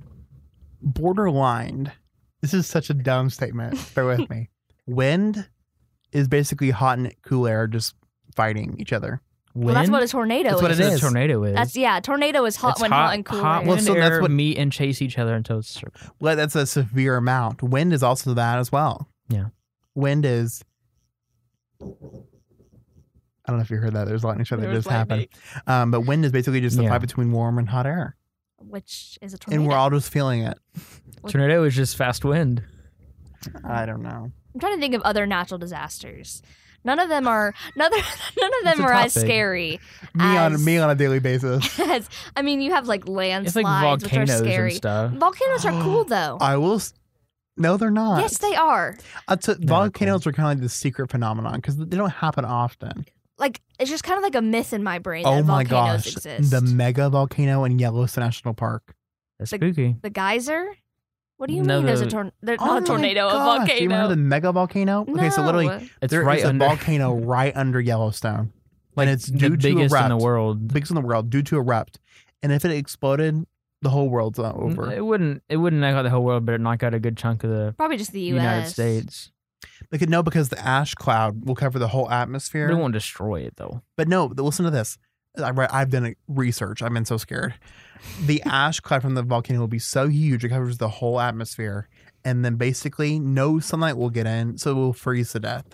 Borderline. This is such a dumb statement. Bear with me. Wind is basically hot and cool air just fighting each other. well, that's Wind? what a tornado That's is. what it That's what is. A tornado is. That's yeah. A tornado is hot It's when hot, and cool. hot air. Well, wind so that's air what- meet and chase each other until it's circle. Well, that's a severe amount. Wind is also that as well. Yeah. Wind is. I don't know if you heard that. There's lightning strike that There was just happened. lightning. Um, but wind is basically just the Yeah. fight between warm and hot air. which is a tornado. And we're all just feeling it. Tornado is just fast wind. I don't know. I'm trying to think of other natural disasters. None of them are none of, none of them a are as topic. scary. Me on as, me on a daily basis. as I mean, you have like It's landslides, like which are volcanoes scary. and stuff. Volcanoes are cool though. I will. s- No, they're not. Yes, they are. Uh, t- volcanoes are kind of like the secret phenomenon because they don't happen often. Like it's just kind of like a myth in my brain Oh that my volcanoes gosh, exist. the mega volcano in Yellowstone National Park. That's The- spooky. The geyser? What do you No, mean? There's a the- tornado. There's Oh not a my tornado, gosh, a volcano. Do you remember the mega volcano? Okay, so literally, No. It's there right is under a volcano right under Yellowstone, and it's due the to biggest erupt. in the world. Biggest in the world, due to erupt. And if it exploded, the whole world's not over. It wouldn't. It wouldn't knock out the whole world, but it knock out a good chunk of the Probably just the U S. United States. They could know because the ash cloud will cover the whole atmosphere. They won't destroy it though. But no, listen to this. I read, I've done research. I've been so scared. The ash cloud from the volcano will be so huge it covers the whole atmosphere, and then basically no sunlight will get in, so it will freeze to death.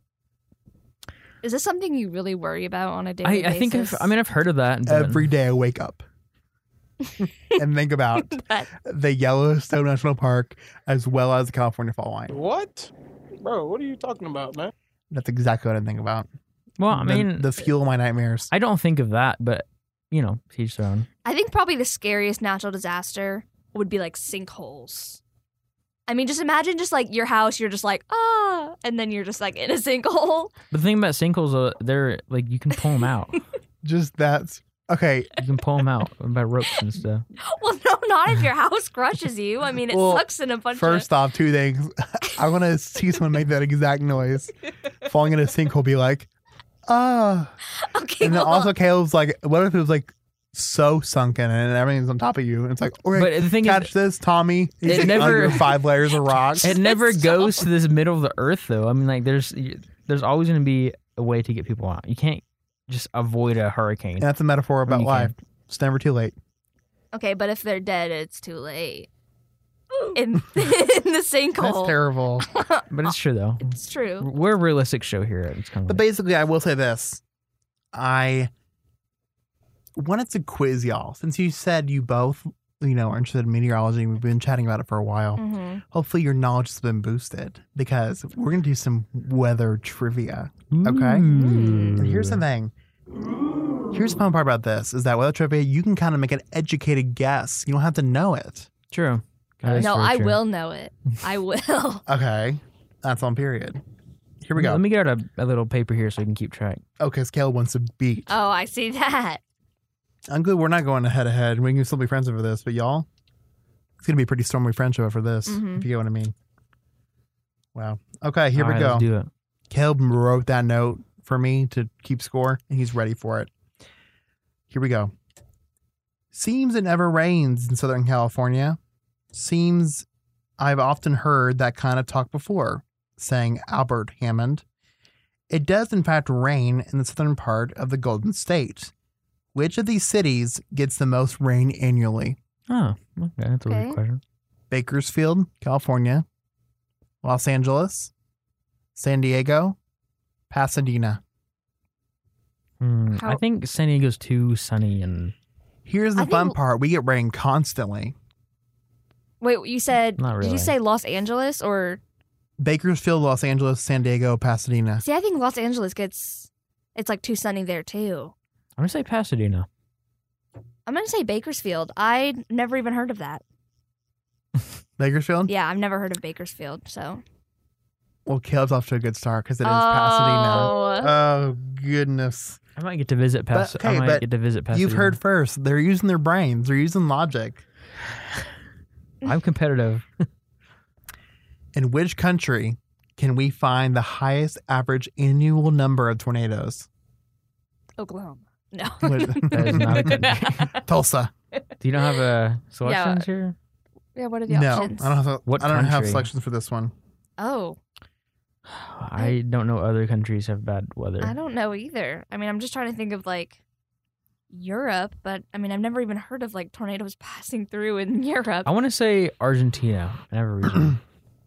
Is this something you really worry about on a daily I, I basis? think I've, I mean I've heard of that. But Every day I wake up and think about But the Yellowstone National Park as well as the California Fall Line. What? Bro, what are you talking about, man? That's exactly what I think about. well, I The- mean, the fuel of my nightmares. I don't think of that, but you know, to each their own. I think probably the scariest natural disaster would be like sinkholes. I mean, just imagine just like your house, you're just like, ah, and then you're just like in a sinkhole. But the thing about sinkholes, uh, they're like you can pull them out. Just that's okay. You can pull them out by ropes and stuff. Well, no, not if your house crushes you. I mean, it Well, sucks in a bunch First off, two things. I want to see someone make that exact noise. Falling in a sinkhole, be like, ah. of. Okay, And then well, also Caleb's like, what if it was like so sunken and everything's on top of you? And it's like, okay, But the thing catch is, this, Tommy. He's it like never- under five layers of rocks. it never Stop. goes to this middle of the earth, though. I mean, like there's there's always going to be a way to get people out. You can't just avoid a hurricane. And that's a metaphor about You life. can. It's never too late. okay, but if they're dead, it's too late. In, in the sinkhole. That's terrible. But it's true though. It's true. We're a realistic show here. It's kind of But basically, I will say this. I wanted to quiz y'all. Since you said you both, you know, are interested in meteorology, and we've been chatting about it for a while. hmm Hopefully your knowledge has been boosted because we're going to do some weather trivia. Ooh. Okay. And here's the thing. Here's the fun part about this is that weather trivia, you can kind of make an educated guess. You don't have to know it. True. That is No, very I true. will know it. I will. Okay. That's on period. Here we go. Let me get out a, a little paper here so we can keep track. Okay, Scale wants to beat. Oh, I see that. I'm good. We're not going head to head. We can still be friends over this, but y'all, it's going to be a pretty stormy friendship over this, Mhm. if you get what I mean. Wow. Okay, here All we right, go. Let's do it. Caleb wrote that note for me to keep score, and he's ready for it. Here we go. Seems it never rains in Southern California. Seems I've often heard that kind of talk before, saying Albert Hammond. It does, in fact, rain in the southern part of the Golden State. Which of these cities gets the most rain annually? Oh, okay. That's a Okay. weird question. Bakersfield, California, Los Angeles, San Diego, Pasadena. Hmm, I How- think San Diego's too sunny and Here's the I fun think- part. We get rain constantly. Wait, you said, Not did really. you say Los Angeles or? Bakersfield, Los Angeles, San Diego, Pasadena. See, I think Los Angeles gets, it's like too sunny there too. I'm gonna say Pasadena. I'm going to say Bakersfield. I never even heard of that. Bakersfield? Yeah, I've never heard of Bakersfield, so. Well, Caleb's off to a good start because it is Oh. Pasadena. Oh, goodness. I might get to visit Pas- But, okay, I might but get to visit Pasadena. You've heard first. They're using their brains. They're using logic. I'm competitive. In which country can we find the highest average annual number of tornadoes? Oklahoma. No. That is not a country. Tulsa. Do you don't have a selections here? Yeah, what are the No, options? I don't have. What I don't have country? selections for this one. Oh, I don't know other countries have bad weather. I don't know either. I mean, I'm just trying to think of like Europe, but I mean, I've never even heard of like tornadoes passing through in Europe. I want to say Argentina. I have a reason.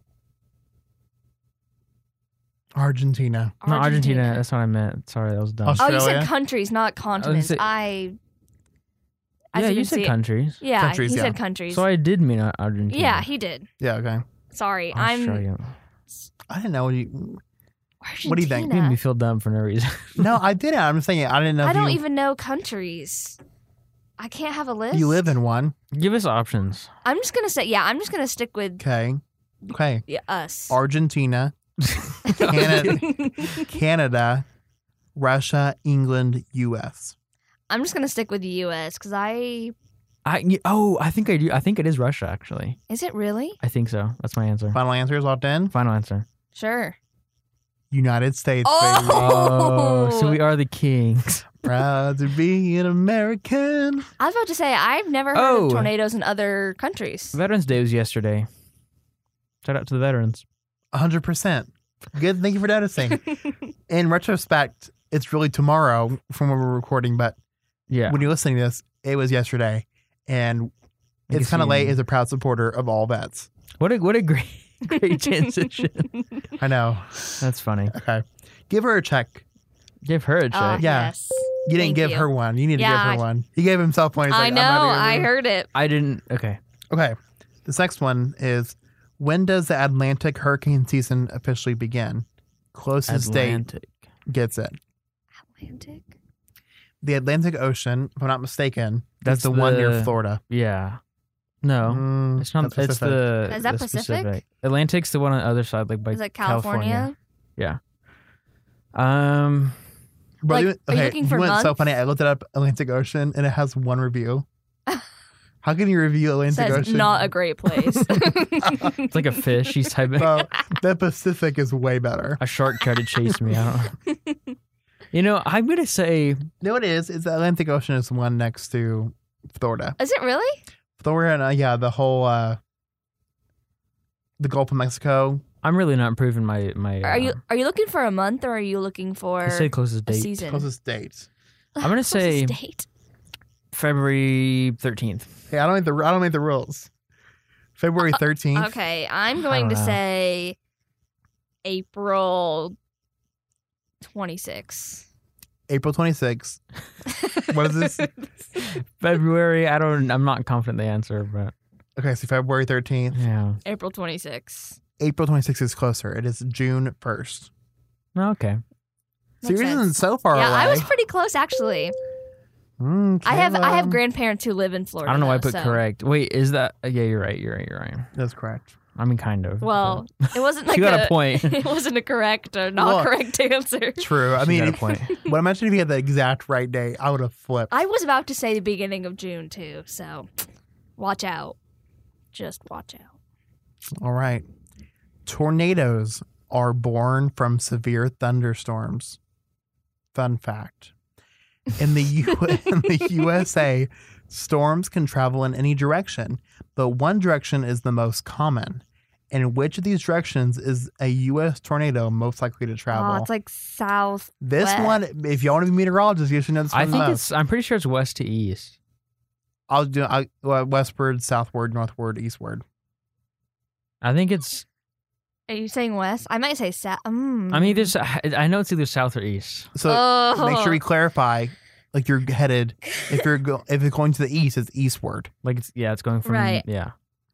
Argentina. No, Argentina. That's what I meant. Sorry, that was dumb. Aus- Oh, you Australia? said countries, not continents. say- I. I yeah, you didn't said see it. countries. Yeah, Countries, he yeah. said countries. So I did mean Ar- Argentina. yeah, he did. Yeah. Okay. Sorry, I'm. Australia. I didn't know. What you, Argentina. What do you think? Made me feel dumb for no reason. no, I didn't. I'm just saying. I didn't know. I if don't you, even know countries. I can't have a list. You live in one. Give us options. I'm just gonna say, yeah, I'm just gonna stick with Okay. Okay. yeah, us. Argentina, Canada, Canada, Russia, England, U S. I'm just gonna stick with the U S because I. I y- oh, I think I do. I think it is Russia. Actually, Is it really? I think so. That's my answer. Final answer is locked in. Final answer. Sure. United States, Oh! baby. Oh, so we are the kings. Proud to be an American. I was about to say I've never heard Oh. of tornadoes in other countries. Veterans Day was yesterday. Shout out to the veterans. one hundred percent. Good. Thank you for noticing. In retrospect, it's really tomorrow from when we're recording, but Yeah. when you're listening to this, it was yesterday. And I it's guess kind of you- late as a proud supporter of all vets. What a what a great great transition. I know. That's funny. Okay. Give her a check. Give her a Oh, check. Yeah. Yes. You didn't Thank give you. her one. You need to Yeah, give her I- one. He gave himself one. He's I like, know. I'm not even I gonna- heard it. I didn't. Okay. Okay. This next one is when does the Atlantic hurricane season officially begin? Closest Atlantic. date gets it. Atlantic. The Atlantic Ocean, if I'm not mistaken, That's is the, one near the- Florida. Yeah. No, Mm, it's not. that's It's Pacific. the. Is that the Pacific? specific. Atlantic's the one on the other side, like by Is it California? Um. Bro, Like, you, are you okay, looking for went so months? funny. I looked it up Atlantic Ocean and it has one review. How can you review Atlantic Says Ocean? not a great place. It's like a fish. He's typing. Bro, the Pacific is way better. A shark tried to chase me. I don't. You know, I'm gonna say You know what it is? It's the Atlantic Ocean is the one next to Florida. Is it really? Florida and uh, yeah, the whole uh, the Gulf of Mexico. I'm really not improving my my. Are you uh, are you looking for a month or are you looking for I say closest a date. season? Closest date. I'm gonna Closest say- date. February thirteenth. Hey, I don't make the I don't make the rules. February thirteenth. Okay, I'm going to don't know. say April twenty-sixth. April twenty-sixth. What is this? February. I don't. I'm not confident the answer, but Okay, so February thirteenth. yeah. April twenty-sixth. April twenty-sixth is closer. It is June first. Okay. So yours Makes isn't sense. so far Yeah, away. I was pretty close actually. Mm, I have I have Kayla. grandparents who live in Florida. I don't know why I though, put so- correct. Wait, is that? uh, Yeah, you're right. You're right. You're right. That's correct. I mean, kind of. Well, it wasn't like She got a point. It wasn't a correct or not Well, correct answer. True. I I mean, got a point. when I mentioned if you had the exact right day, I would have flipped. I was about to say the beginning of June too, so watch out. Just watch out. All right. Tornadoes are born from severe thunderstorms. Fun fact. In the U- in the U S A, storms can travel in any direction, but one direction is the most common. In which of these directions is a U S tornado most likely to travel? Oh, it's like south. this west. one, if you want to be a meteorologist, you should know this one I the think most. it's. I'm pretty sure it's west to east. I'll do I, well, westward, southward, northward, eastward. I think it's. Are you saying west? I might say south. Mm. I mean, there's. I know it's either south or east. So Oh. make sure we clarify. Like you're headed. If you're go, if you're going to the east, it's eastward. Like it's. Yeah, it's going from. Right. Yeah.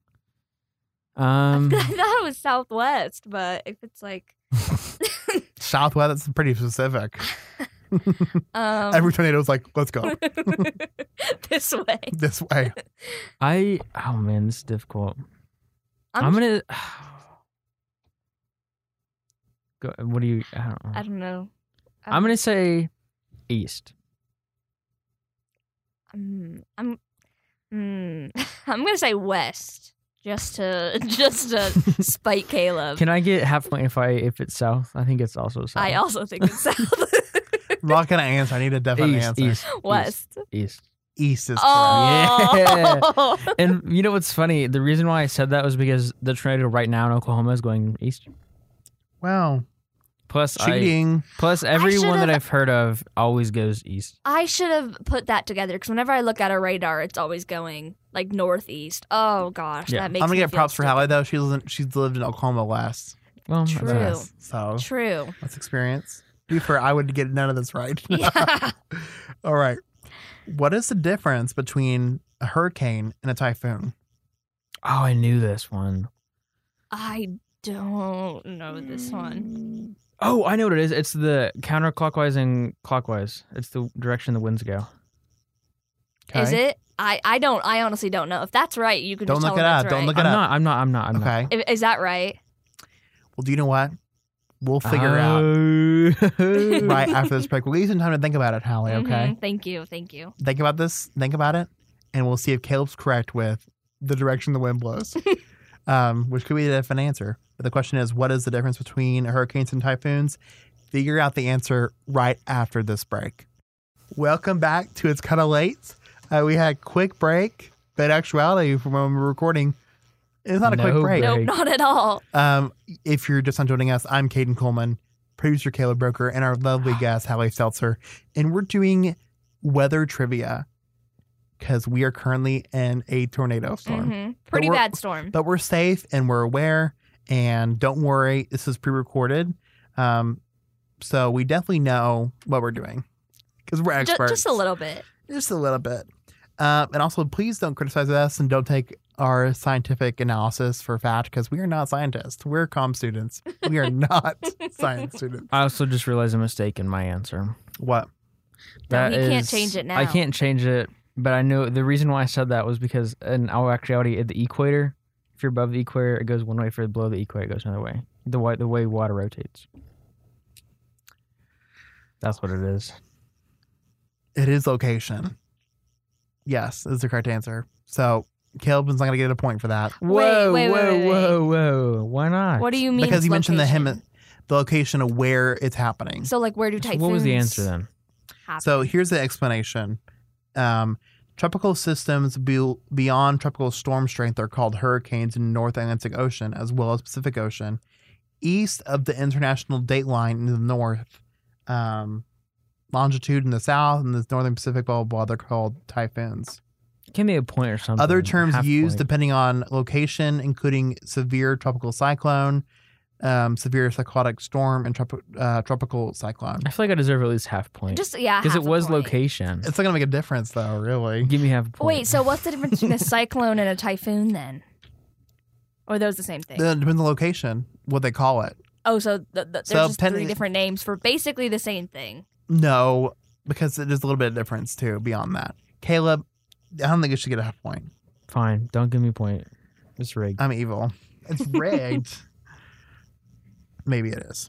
Um. I thought it was southwest, but if it's like Southwest. That's pretty specific. um, Every tornado's like, let's go this way. this way. I. Oh man, this is difficult. I'm, I'm, gonna. Go, what do you? I don't know. I don't know. I'm gonna say east. Um, I'm. Mm, I'm gonna say west, just to just to spite Caleb. Can I get half point if I if it's south? I think it's also south. I also think it's south. I'm not gonna answer. I need a definite east, answer. east, West. east, east. East is correct. Oh. And you know what's funny? The reason why I said that was because the tornado right now in Oklahoma is going east. Wow. Plus, I, Cheating. plus everyone that should've- I've heard of always goes east. I should have put that together because whenever I look at a radar, it's always going like northeast. Oh gosh, Yeah. that makes I'm gonna me get feel props for stupid. Hallie though. She's lived, she's lived in Oklahoma last, Well, True. that's- so True. that's experience. To be fair, I would get none of this right. Yeah. All right. What is the difference between a hurricane and a typhoon? Oh, I knew this one. I don't know this one. Oh, I know what it is. It's the counterclockwise and clockwise. It's the direction the winds go. Is Okay. it? I, I don't. I honestly don't know. If that's right, you can Don't just look tell it me up. that's Don't right. look it I'm up. not. I'm not. I'm not. I'm not. Okay. If- Is that right? Well, do you know what? We'll figure it out out. right after this break. We'll give you some time to think about it, Hallie, okay? Mhm. Thank you. Thank you. Think about this. Think about it. And we'll see if Caleb's correct with the direction the wind blows, um, which could be a different answer. But the question is, what is the difference between hurricanes and typhoons? Figure out the answer right after this break. Welcome back to It's Kind of Late. Uh, we had a quick break, but in actuality, from when we were recording, it's not a No quick break. break. Nope, Right. not at all. Um, if you're just not joining us, I'm Caden Coleman, producer Caleb Broker, and our lovely guest, Hallie Seltzer. And we're doing weather trivia because we are currently in a tornado storm. hmm Pretty we're- bad storm. But we're safe and we're aware. And don't worry, this is pre recorded. Um, so we definitely know what we're doing because we're Ju- experts. just a little bit. Just a little bit. Um, and also, please don't criticize us and don't take our scientific analysis for fact because we are not scientists. We're comm students. We are not science students. I also just realized a mistake in my answer. What? No, That he can't is- change it now. I can't change it, but I know the reason why I said that was because in our actuality, at the equator, if you're above the equator, it goes one way. If you're below the equator, it goes another way. The way the way water rotates. That's what it is. It is location. Yes, is the correct answer. So Caleb's not going to get a point for that Whoa, wait, whoa, wait, wait. whoa, whoa! Why not? What do you mean? because it's you mentioned the location? him, the location of where it's happening. So, like, where do So typhoons? what was the answer then? happen? So here's the explanation. Um, tropical systems be- beyond tropical storm strength are called hurricanes in the North Atlantic Ocean as well as Pacific Ocean. East of the international date line in the north, um, longitude in the south, and the northern Pacific, blah, blah, blah, they're called typhoons. Give me a point or something. Other terms Half used point. depending on location, including severe tropical cyclone, um, severe cyclonic storm, and trop- uh, tropical cyclone. I feel like I deserve at least half point. Just yeah, because it half a was point. location. It's not going to make a difference, though, really. Give me half a point. Wait, so what's the difference between a cyclone and a typhoon then? Or are those the same thing? It depends on the location, what they call it. oh, so the, the, there's So just pen- three different names for basically the same thing. No, because there's a little bit of difference, too, beyond that. Caleb, I don't think you should get a half point. Fine, don't give me a point. It's rigged. I'm evil. It's rigged. Maybe it is.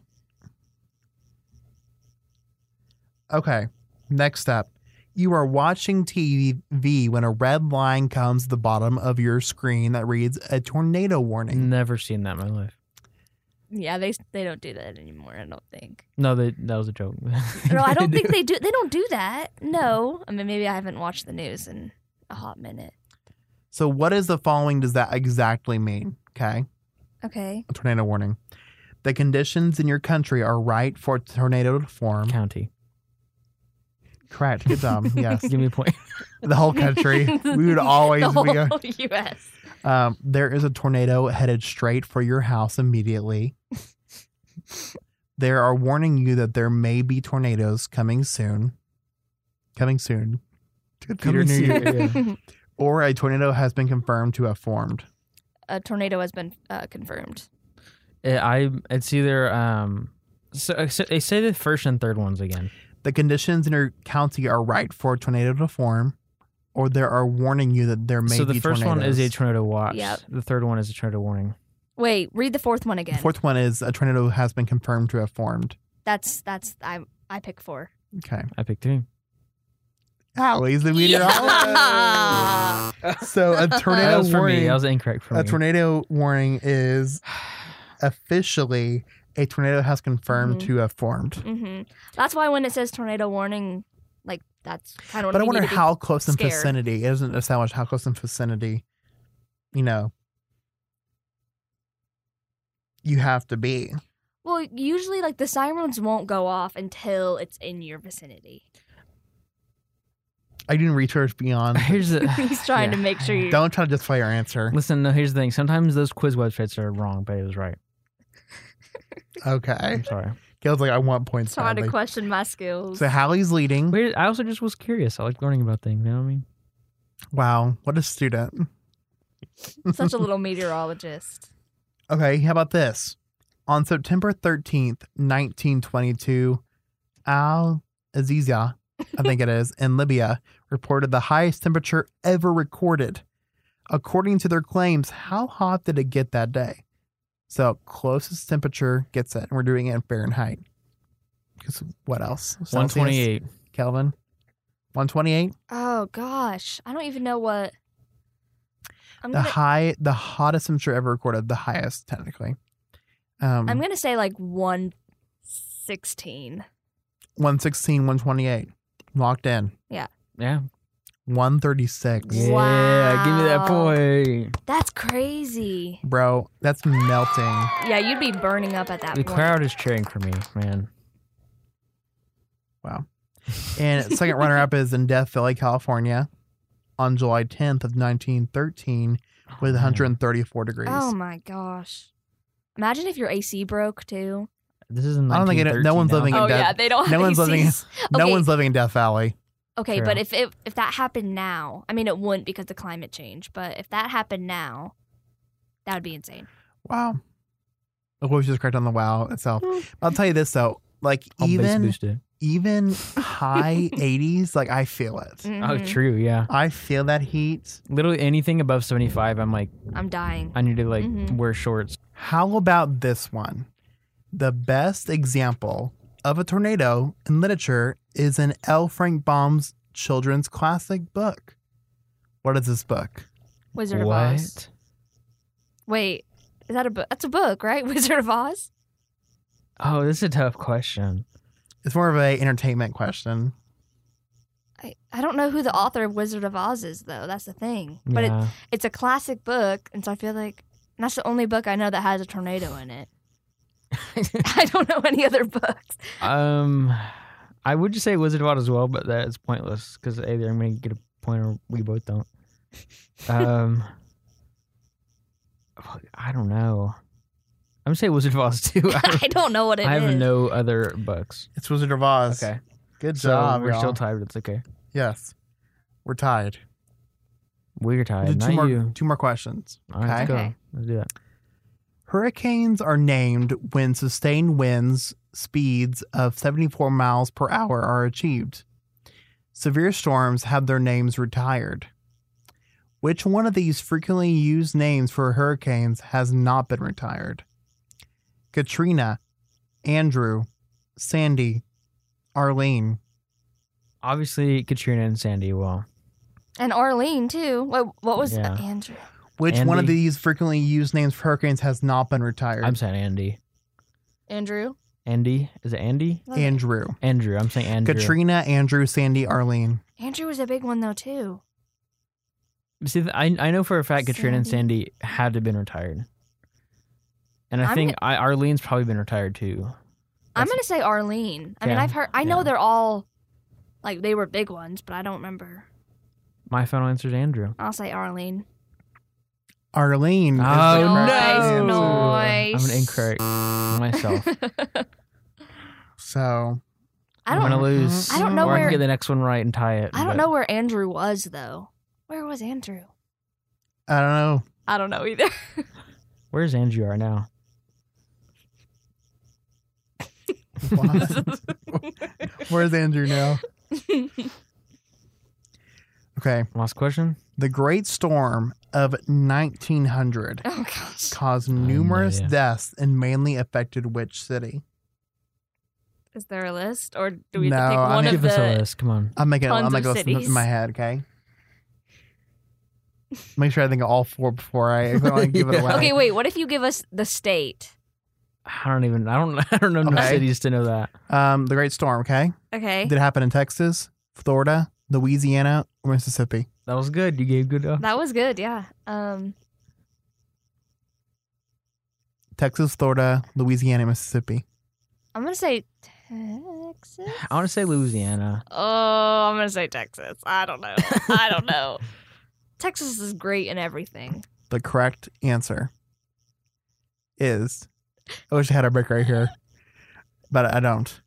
Okay, next up. You are watching T V when a red line comes to the bottom of your screen that reads a tornado warning. Never seen that in my life. Yeah, they they don't do that anymore. I don't think. No, they, that was a joke. No, I don't think they do. They don't do that. No, I mean maybe I haven't watched the news in a hot minute. So, what is the following does that exactly mean? Okay, Okay. a tornado warning. The conditions in your country are right for a tornado to form. County. Correct. Good job. Yes. Give me a point. The whole country. We would always the be. whole U S Um, there is a tornado headed straight for your house immediately. They are warning you that there may be tornadoes coming soon. Coming soon. Good Peter Coming New Year. soon. Yeah. Or a tornado has been confirmed to have formed. A tornado has been uh, confirmed. It, I. It's either. Um. So, so they say the first and third ones again. The conditions in your county are right for a tornado to form, or they are warning you that there may So be the first tornadoes. one is a tornado watch. Yep. The third one is a tornado warning. Wait, read the fourth one The again. fourth one is a tornado has been confirmed to have formed. That's that's I I pick four. Okay. I picked three. Allie's the meteorologist. So a tornado That was for warning. me. That was incorrect for a me. tornado warning is officially a tornado has confirmed Mhm. to have formed. hmm That's why when it says tornado warning, like that's kind of. But I what you wonder need to be how close in scared. vicinity. It doesn't establish how close in vicinity, you know, you have to be. Well, usually like the sirens won't go off until it's in your vicinity. I didn't research beyond. Here's the. He's trying to yeah. make sure you. Don't try to justify your answer. Listen, no, here's the thing. Sometimes those quiz websites are wrong, but it was right. Okay. I'm sorry. Gail's like, I want points. Trying to badly. question my skills. So Hallie's leading. Weird. I also just was curious. I like learning about things. You know what I mean? Wow, what a student. Such a little meteorologist. Okay, how about this? On September thirteenth, nineteen twenty-two, Al Azizia, I think it is, in Libya, reported the highest temperature ever recorded. According to their claims, how hot did it get that day? So, closest temperature gets it, and we're doing it in Fahrenheit. Because what else? one Celsius? twenty-eight. Kelvin? one twenty-eight? Oh gosh, I don't even know what. I'm The gonna. high, the hottest temperature ever recorded, the highest, technically. Um, I'm gonna say like one sixteen. one sixteen, one twenty-eight. Locked in. Yeah. one thirty-six. Yeah. Give me that Wow. point. That's crazy. Bro, that's melting. Yeah, you'd be burning up at that The point. crowd is cheering for me, man. Wow. And second runner up is in Death Valley, California on July tenth of nineteen thirteen with one hundred thirty-four degrees. Oh my gosh! Imagine if your A C broke too. This isn't. I don't think it- no one's living in Oh Death- yeah, they don't. no have one's A Cs. living in- No Okay. one's living in Death Valley. Okay, True. but if it, if that happened now, I mean, it wouldn't because of climate change. But if that happened now, that would be insane. Wow. The voice is correct on the wow itself. Hmm. I'll tell you this though, like I'll bass even boost it. even high eighties, like I feel it. Oh, Mhm. true. Yeah. I feel that heat. Literally anything above seventy-five, I'm like, I'm dying. I need to like Mhm. wear shorts. How about this one? The best example of a tornado in literature is in L. Frank Baum's children's classic book. What is this book? Wizard of Oz. What? Wait, is that a book? That's a book, right? Wizard of Oz. Oh, this is a tough question. It's more of a entertainment question. I, I don't know who the author of Wizard of Oz is though. That's the thing. But it, Yeah. it's a classic book, and so I feel like and that's the only book I know that has a tornado in it. I don't know any other books. um, I would just say Wizard of Oz as well, but that's pointless because either I'm going to get a point or we both don't. Um, I don't know. I'm gonna say Wizard of Oz too. I, I don't know what it is. I have no other books. It's Wizard of Oz. Okay, Good so job. we're y'all. still tied, but it's okay. Yes. We're tied. We're We'll tied. do Not two more you. two more questions. All right, let's Okay. go. Let's do that. Hurricanes are named when sustained winds speeds of seventy-four miles per hour are achieved. Severe storms have their names retired. Which one of these frequently used names for hurricanes has not been retired? Katrina, Andrew, Sandy, Arlene. Obviously, Katrina and Sandy will. And Arlene too. What what was Yeah. uh, Andrew? Which one of Andy. these frequently used names for hurricanes has not been retired? I'm saying Andy. Andrew. Andy? Is it Andy? Andrew. Andrew. I'm saying Andrew. Katrina, Andrew, Sandy, Arlene. Andrew was a big one though too. See, th- I I know for a fact Katrina and Sandy. Sandy had to have been retired, and I I'm think I, Arlene's probably been retired too. I'm gonna say Arlene. I mean, Yeah. I've heard. I know Yeah. they're all like they were big ones, but I don't remember. My final answer is Andrew. I'll say Arlene. Arlene. is the Oh, correct no. answer. Nice. I'm an incorrect myself. So I I'm don't. gonna lose. I don't know or I where- can get the next one right and tie it. I don't but- know where Andrew was though. Where was Andrew? I don't know. I don't know either. Where's Andrew right now? What? Where's Andrew now? Okay, Okay. Last question. The Great Storm of nineteen hundred Oh gosh. caused numerous idea. deaths and mainly affected which city? Is there a list, or do we No, have to pick I one mean- of Give us a the? list. Come on. I'm making. Tons I'm making of a list in cities. my head. Okay. Make sure I think of all four before I, if I want to give it Yeah. away. Okay, wait. What if you give us the state? I don't even. I don't. I don't know enough Okay. cities to know that. Um, the Great Storm. Okay. Okay. Did it happen in Texas, Florida, Louisiana, or Mississippi? That was good. You gave good. Uh, That was good. Yeah. Um. Texas, Florida, Louisiana, Mississippi. I'm gonna say Texas. I want to say Louisiana. Oh, I'm gonna say Texas. I don't know. I don't know. Texas is great in everything. The correct answer is. I wish I had a break right here, but I don't.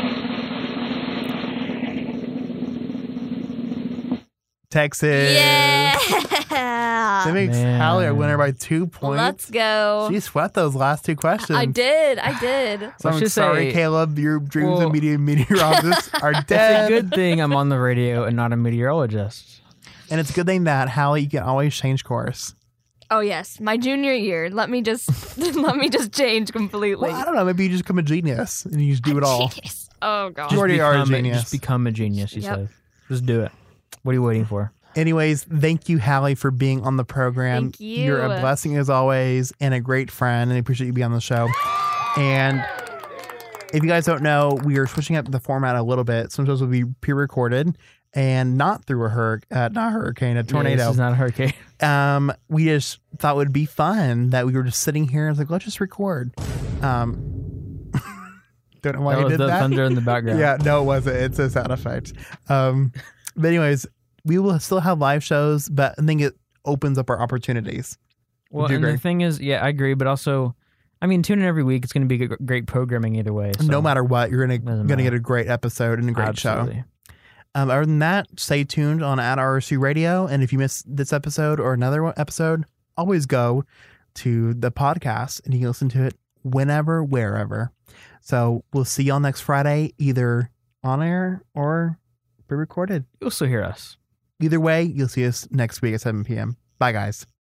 Texas. Yeah. That makes Man. Hallie a winner by two points. Let's go. She swept those last two questions. I did. I did. So Let's I'm just sorry, say- Caleb. Your dreams Well- of media meteorologists are It's dead. a good thing I'm on the radio and not a meteorologist. And it's a good thing that Hallie, you can always change course. Oh yes, my junior year. Let me just let me just change completely. Well, I don't know. Maybe you just become a genius and you just do it all. Jeez. Oh god. You already are a become genius. Just become a genius. She Yep. says. Just do it. What are you waiting for? Anyways, thank you, Hallie, for being on the program. Thank you. You're a blessing as always and a great friend, and I appreciate you being on the show. And if you guys don't know, we are switching up the format a little bit. Sometimes we'll be pre-recorded and not through a hur- uh, not hurricane, a Yeah, tornado. this is not a hurricane. um, we just thought it would be fun that we were just sitting here and it's like, let's just record. Um, don't know why That I was did the that. thunder in the background. Yeah, no, it wasn't. It's a sound effect. Um, but anyways, we will still have live shows, but I think it opens up our opportunities. Well, Would you and agree? the thing is, yeah, I agree. But also, I mean, tune in every week. It's going to be g- great programming either way. So. No matter what, you're gonna Doesn't gonna matter. get a great episode and a great show. Absolutely. Um, other than that, stay tuned on at R S U Radio. And if you missed this episode or another one- episode, always go to the podcast and you can listen to it whenever, wherever. So we'll see y'all next Friday, either on air or pre-recorded. You'll still hear us. Either way, you'll see us next week at seven p.m. Bye, guys.